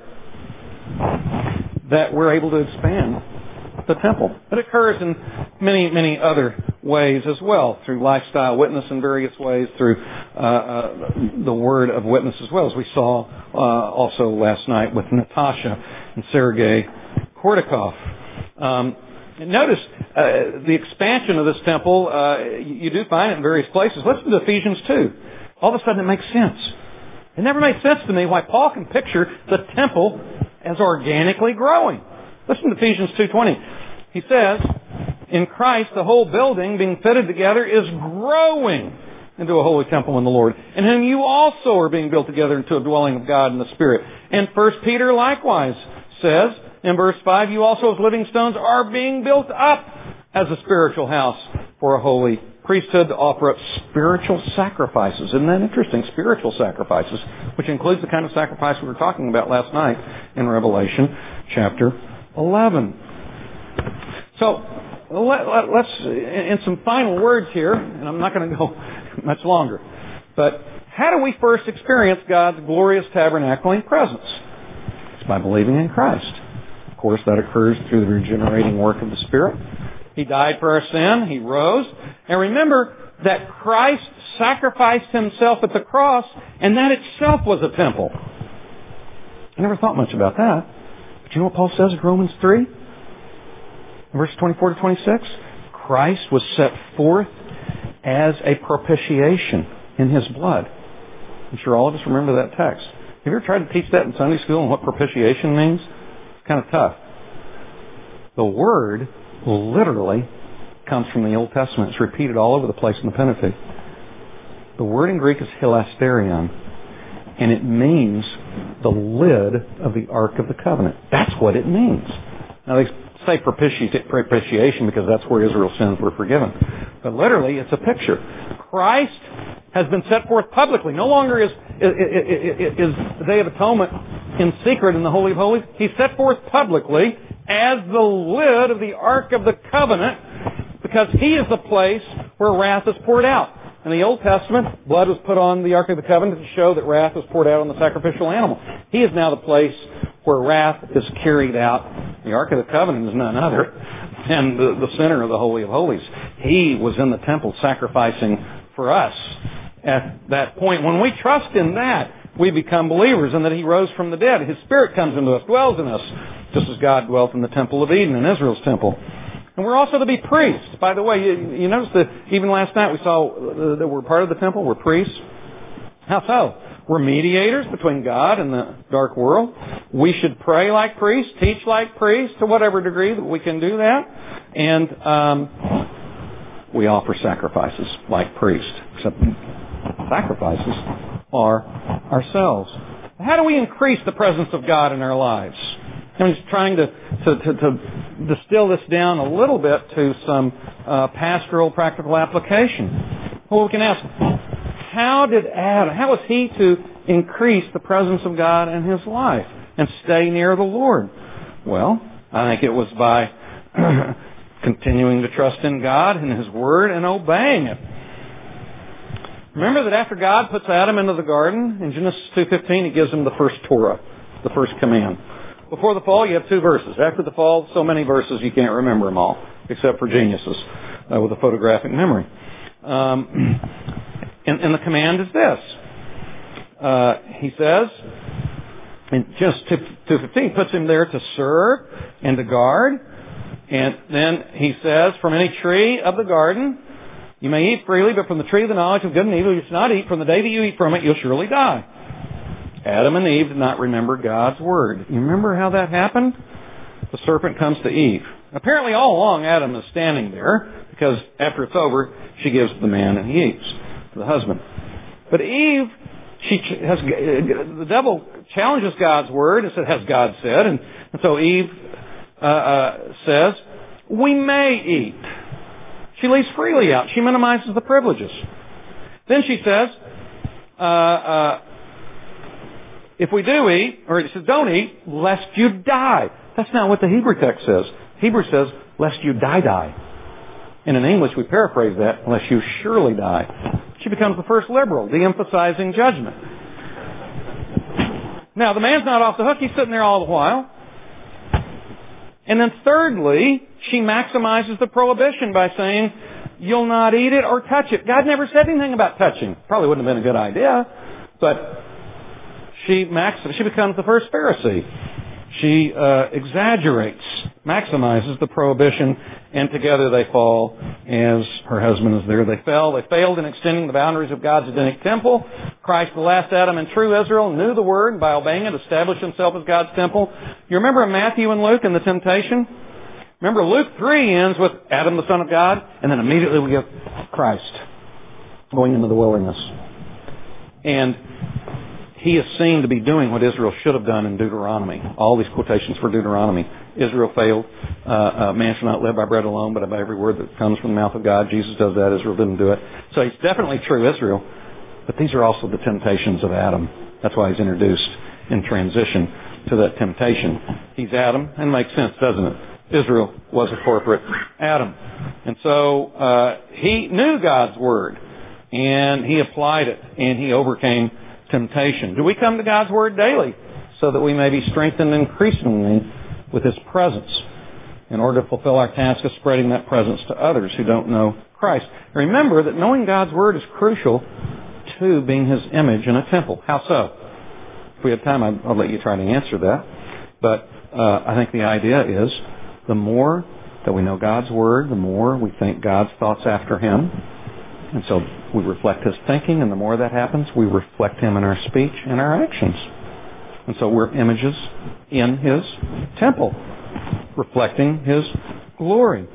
that we're able to expand the temple. It occurs in many, many other ways as well, through lifestyle witness in various ways, through uh, uh, the word of witness as well, as we saw uh, also last night with Natasha and Sergei Kordakov. Um, Notice uh, the expansion of this temple, uh, you, you do find it in various places. Listen to Ephesians two. All of a sudden it makes sense. It never made sense to me why Paul can picture the temple as organically growing. Listen to Ephesians two twenty. He says, in Christ the whole building being fitted together is growing into a holy temple in the Lord, in whom you also are being built together into a dwelling of God in the Spirit. And First Peter likewise says, in verse five, you also as living stones are being built up as a spiritual house for a holy priesthood to offer up spiritual sacrifices. Isn't that interesting? Spiritual sacrifices, which includes the kind of sacrifice we were talking about last night in Revelation chapter eleven. So, let, let, let's, in some final words here, and I'm not going to go much longer, but how do we first experience God's glorious tabernacling presence? It's by believing in Christ. Of course, that occurs through the regenerating work of the Spirit. He died for our sin. He rose. And remember that Christ sacrificed Himself at the cross, and that itself was a temple. I never thought much about that. But you know what Paul says in Romans three? Verse twenty-four to twenty-six? Christ was set forth as a propitiation in His blood. I'm sure all of us remember that text. Have you ever tried to teach that in Sunday school and what propitiation means? It's kind of tough. The word literally comes from the Old Testament. It's repeated all over the place in the Pentateuch. The word in Greek is hilasterion, and it means the lid of the Ark of the Covenant. That's what it means. Now they say propitiation because that's where Israel's sins were forgiven. But literally, it's a picture. Christ has been set forth publicly. No longer is, is, is the Day of Atonement in secret in the Holy of Holies. He's set forth publicly as the lid of the Ark of the Covenant because He is the place where wrath is poured out. In the Old Testament, blood was put on the Ark of the Covenant to show that wrath was poured out on the sacrificial animal. He is now the place where wrath is carried out. The Ark of the Covenant is none other than the, the center of the Holy of Holies. He was in the temple sacrificing for us. At that point, when we trust in that, we become believers and that He rose from the dead. His Spirit comes into us, dwells in us, just as God dwelt in the Temple of Eden, in Israel's temple. And we're also to be priests. By the way, you, you notice that even last night we saw that we're part of the temple. We're priests. How so? We're mediators between God and the dark world. We should pray like priests, teach like priests, to whatever degree that we can do that. And um, we offer sacrifices like priests. Except sacrifices are ourselves. How do we increase the presence of God in our lives? I'm just trying to, to, to, to distill this down a little bit to some uh, pastoral, practical application. Well, we can ask, how did Adam, how was he to increase the presence of God in his life and stay near the Lord? Well, I think it was by continuing to trust in God and His Word and obeying it. Remember that after God puts Adam into the garden, in Genesis two fifteen, He gives him the first Torah, the first command. Before the fall, you have two verses. After the fall, so many verses you can't remember them all, except for geniuses uh, with a photographic memory. Um, and, and the command is this. Uh, he says, in Genesis two fifteen, puts him there to serve and to guard. And then he says, from any tree of the garden, you may eat freely, but from the tree of the knowledge of good and evil you should not eat. From the day that you eat from it, you'll surely die. Adam and Eve did not remember God's Word. You remember how that happened? The serpent comes to Eve. Apparently all along Adam is standing there, because after it's over, she gives the man and he eats, to the husband. But Eve, she has, the devil challenges God's Word and says, has God said? And, and so Eve uh, uh, says, we may eat. She leaves freely out. She minimizes the privileges. Then she says, uh, uh, if we do eat, or it says don't eat, lest you die. That's not what the Hebrew text says. Hebrew says, lest you die, die. And in English we paraphrase that, lest you surely die. She becomes the first liberal, de-emphasizing judgment. Now, the man's not off the hook. He's sitting there all the while. And then thirdly, she maximizes the prohibition by saying, you'll not eat it or touch it. God never said anything about touching. Probably wouldn't have been a good idea. But she max- she becomes the first Pharisee. She uh, exaggerates, maximizes the prohibition, and together they fall as her husband is there. They fell. They failed in extending the boundaries of God's Edenic temple. Christ, the last Adam in true Israel, knew the Word, and by obeying it, established Himself as God's temple. You remember Matthew and Luke and the temptation? Remember, Luke three ends with Adam, the Son of God, and then immediately we get Christ going into the wilderness. And He is seen to be doing what Israel should have done in Deuteronomy. All these quotations for Deuteronomy. Israel failed. Uh, uh, man shall not live by bread alone, but by every word that comes from the mouth of God. Jesus does that. Israel didn't do it. So He's definitely true Israel. But these are also the temptations of Adam. That's why He's introduced in transition. to that temptation. He's Adam, and makes sense, doesn't it? Israel was a corporate Adam. And so uh, he knew God's Word, and he applied it, and he overcame temptation. Do we come to God's Word daily so that we may be strengthened increasingly with His presence in order to fulfill our task of spreading that presence to others who don't know Christ? Remember that knowing God's Word is crucial to being His image in a temple. How so? If we have time, I'll let you try to answer that. But uh, I think the idea is the more that we know God's Word, the more we think God's thoughts after Him. And so we reflect His thinking, and the more that happens, we reflect Him in our speech and our actions. And so we're images in His temple, reflecting His glory.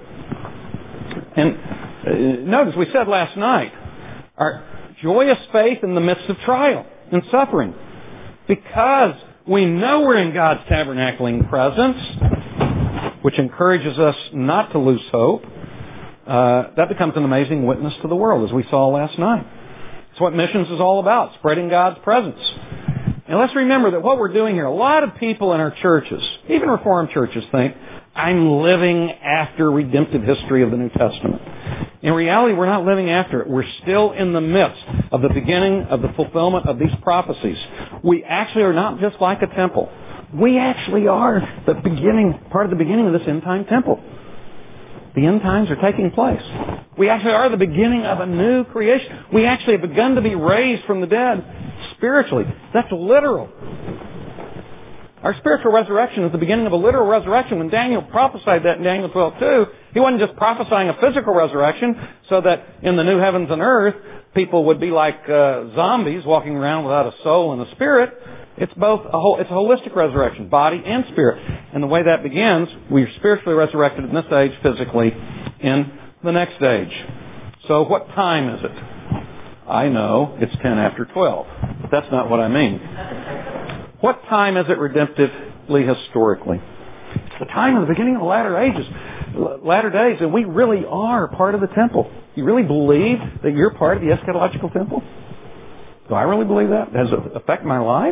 And uh, notice, we said last night, our joyous faith in the midst of trial and suffering. Because we know we're in God's tabernacling presence, which encourages us not to lose hope, uh, that becomes an amazing witness to the world, as we saw last night. It's what missions is all about, spreading God's presence. And let's remember that what we're doing here, a lot of people in our churches, even Reformed churches, think, I'm living after redemptive history of the New Testament. In reality, we're not living after it. We're still in the midst of the beginning of the fulfillment of these prophecies. We actually are not just like a temple. We actually are the beginning, part of the beginning of this end-time temple. The end times are taking place. We actually are the beginning of a new creation. We actually have begun to be raised from the dead spiritually. That's literal. Our spiritual resurrection is the beginning of a literal resurrection. When Daniel prophesied that in Daniel twelve two, he wasn't just prophesying a physical resurrection so that in the new heavens and earth, people would be like uh, zombies walking around without a soul and a spirit. It's both a whole, it's a holistic resurrection, body and spirit. And the way that begins, we're spiritually resurrected in this age, physically in the next age. So what time is it? I know it's ten after twelve, but that's not what I mean. What time is it redemptively, historically? It's the time of the beginning of the latter ages, latter days, and we really are part of the temple. You really believe that you're part of the eschatological temple? Do I really believe that? Does it affect my life?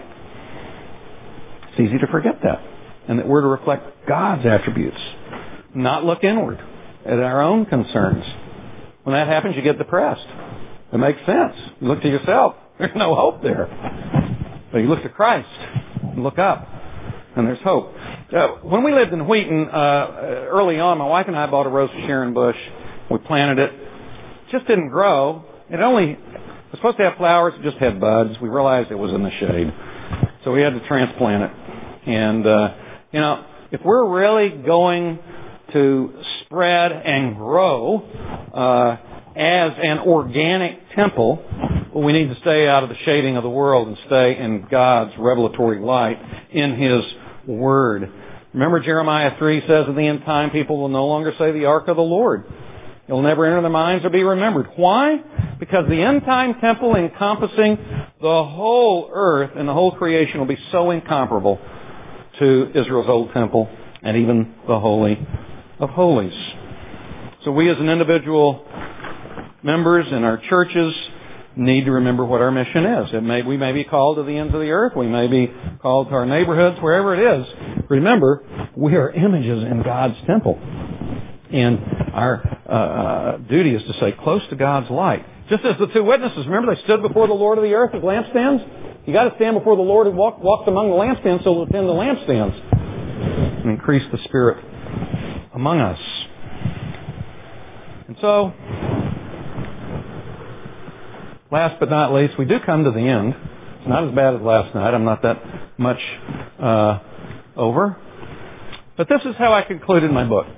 It's easy to forget that. And that we're to reflect God's attributes, not look inward at our own concerns. When that happens, you get depressed. It makes sense. You look to yourself. There's no hope there. But you look to Christ and look up, and there's hope. Uh, when we lived in Wheaton, uh, early on, my wife and I bought a Rose of Sharon bush. We planted it. It just didn't grow. It only it was supposed to have flowers. It just had buds. We realized it was in the shade. So we had to transplant it. And, uh, you know, if we're really going to spread and grow uh, as an organic temple, well, we need to stay out of the shading of the world and stay in God's revelatory light in His Word. Remember Jeremiah three says, in the end time, people will no longer say the ark of the Lord. It will never enter their minds or be remembered. Why? Because the end time temple encompassing the whole earth and the whole creation will be so incomparable to Israel's old temple and even the Holy of Holies. So we as an individual members in our churches need to remember what our mission is. It may, we may be called to the ends of the earth. We may be called to our neighborhoods, wherever it is. Remember, we are images in God's temple. And our uh, duty is to stay close to God's light. Just as the two witnesses, remember they stood before the Lord of the earth with lampstands? You got to stand before the Lord and walk, walked among the lampstands so to attend the lampstands and increase the Spirit among us. And so, last but not least, we do come to the end. It's not as bad as last night. I'm not that much uh, over. But this is how I concluded my book.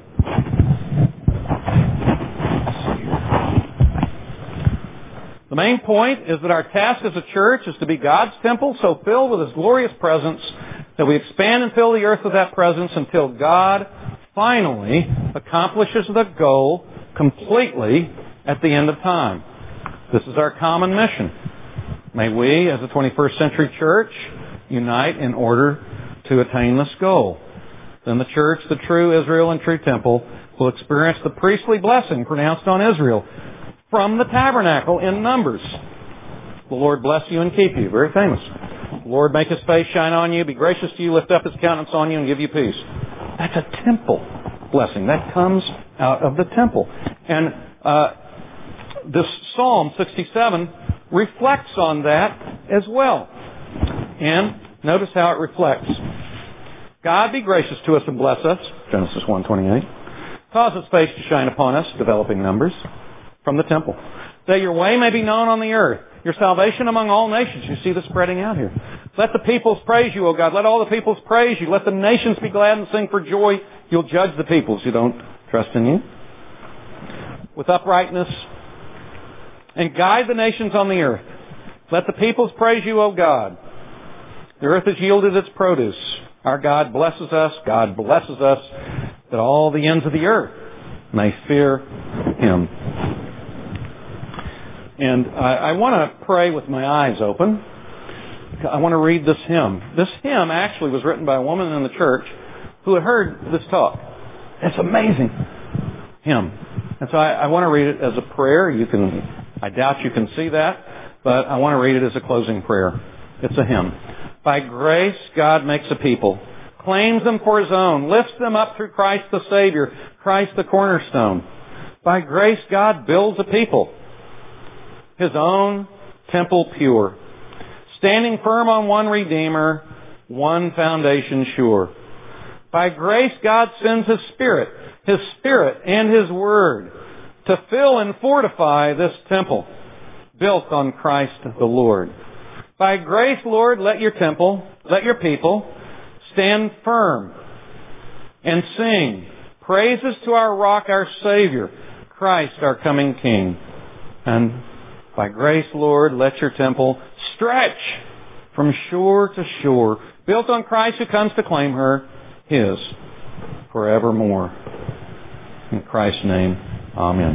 The main point is that our task as a church is to be God's temple, so filled with His glorious presence that we expand and fill the earth with that presence until God finally accomplishes the goal completely at the end of time. This is our common mission. May we, as a twenty-first century church, unite in order to attain this goal. Then the church, the true Israel and true temple, will experience the priestly blessing pronounced on Israel from the tabernacle in Numbers. The Lord bless you and keep you. Very famous. Lord, make His face shine on you, be gracious to you, lift up His countenance on you, and give you peace. That's a temple blessing. That comes out of the temple. And uh, this Psalm sixty-seven reflects on that as well. And notice how it reflects. God be gracious to us and bless us, Genesis one twenty-eight. Cause His face to shine upon us, developing numbers, from the temple. That your way may be known on the earth, your salvation among all nations. You see this spreading out here. Let the peoples praise you, O God. Let all the peoples praise you. Let the nations be glad and sing for joy. You'll judge the peoples who don't trust in you with uprightness, and guide the nations on the earth. Let the peoples praise you, O God. The earth has yielded its produce. Our God blesses us. God blesses us that all the ends of the earth may fear Him. And I, I want to pray with my eyes open. I want to read this hymn. This hymn actually was written by a woman in the church who had heard this talk. It's amazing hymn. And so I, I want to read it as a prayer. You can, I doubt you can see that, but I want to read it as a closing prayer. It's a hymn. By grace, God makes a people, claims them for His own, lifts them up through Christ the Savior, Christ the cornerstone. By grace, God builds a people, His own temple pure, standing firm on one Redeemer, one foundation sure. By grace, God sends His Spirit, His Spirit and His Word to fill and fortify this temple built on Christ the Lord. By grace, Lord, let your temple, let your people stand firm and sing praises to our rock, our Savior, Christ, our coming King. And by grace, Lord, let your temple stretch from shore to shore, built on Christ who comes to claim her, His, forevermore. In Christ's name, amen.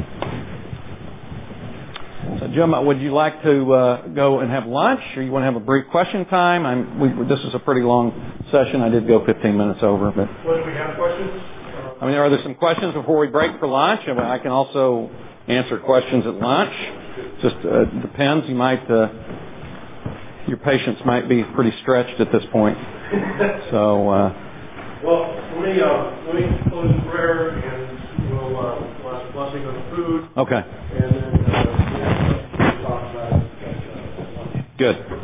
So, Jim, would you like to uh, go and have lunch, or you want to have a brief question time? I'm, we, this is a pretty long session. I did go fifteen minutes over. But well, do we have questions? I mean, are there some questions before we break for lunch? I, mean, I can also answer questions at lunch. Just uh, depends. You might, uh, your patience might be pretty stretched at this point. So, uh, well, let me uh, let me close in prayer, and we'll uh, last blessing on the food. Okay. And then uh, we'll talk about it. Good.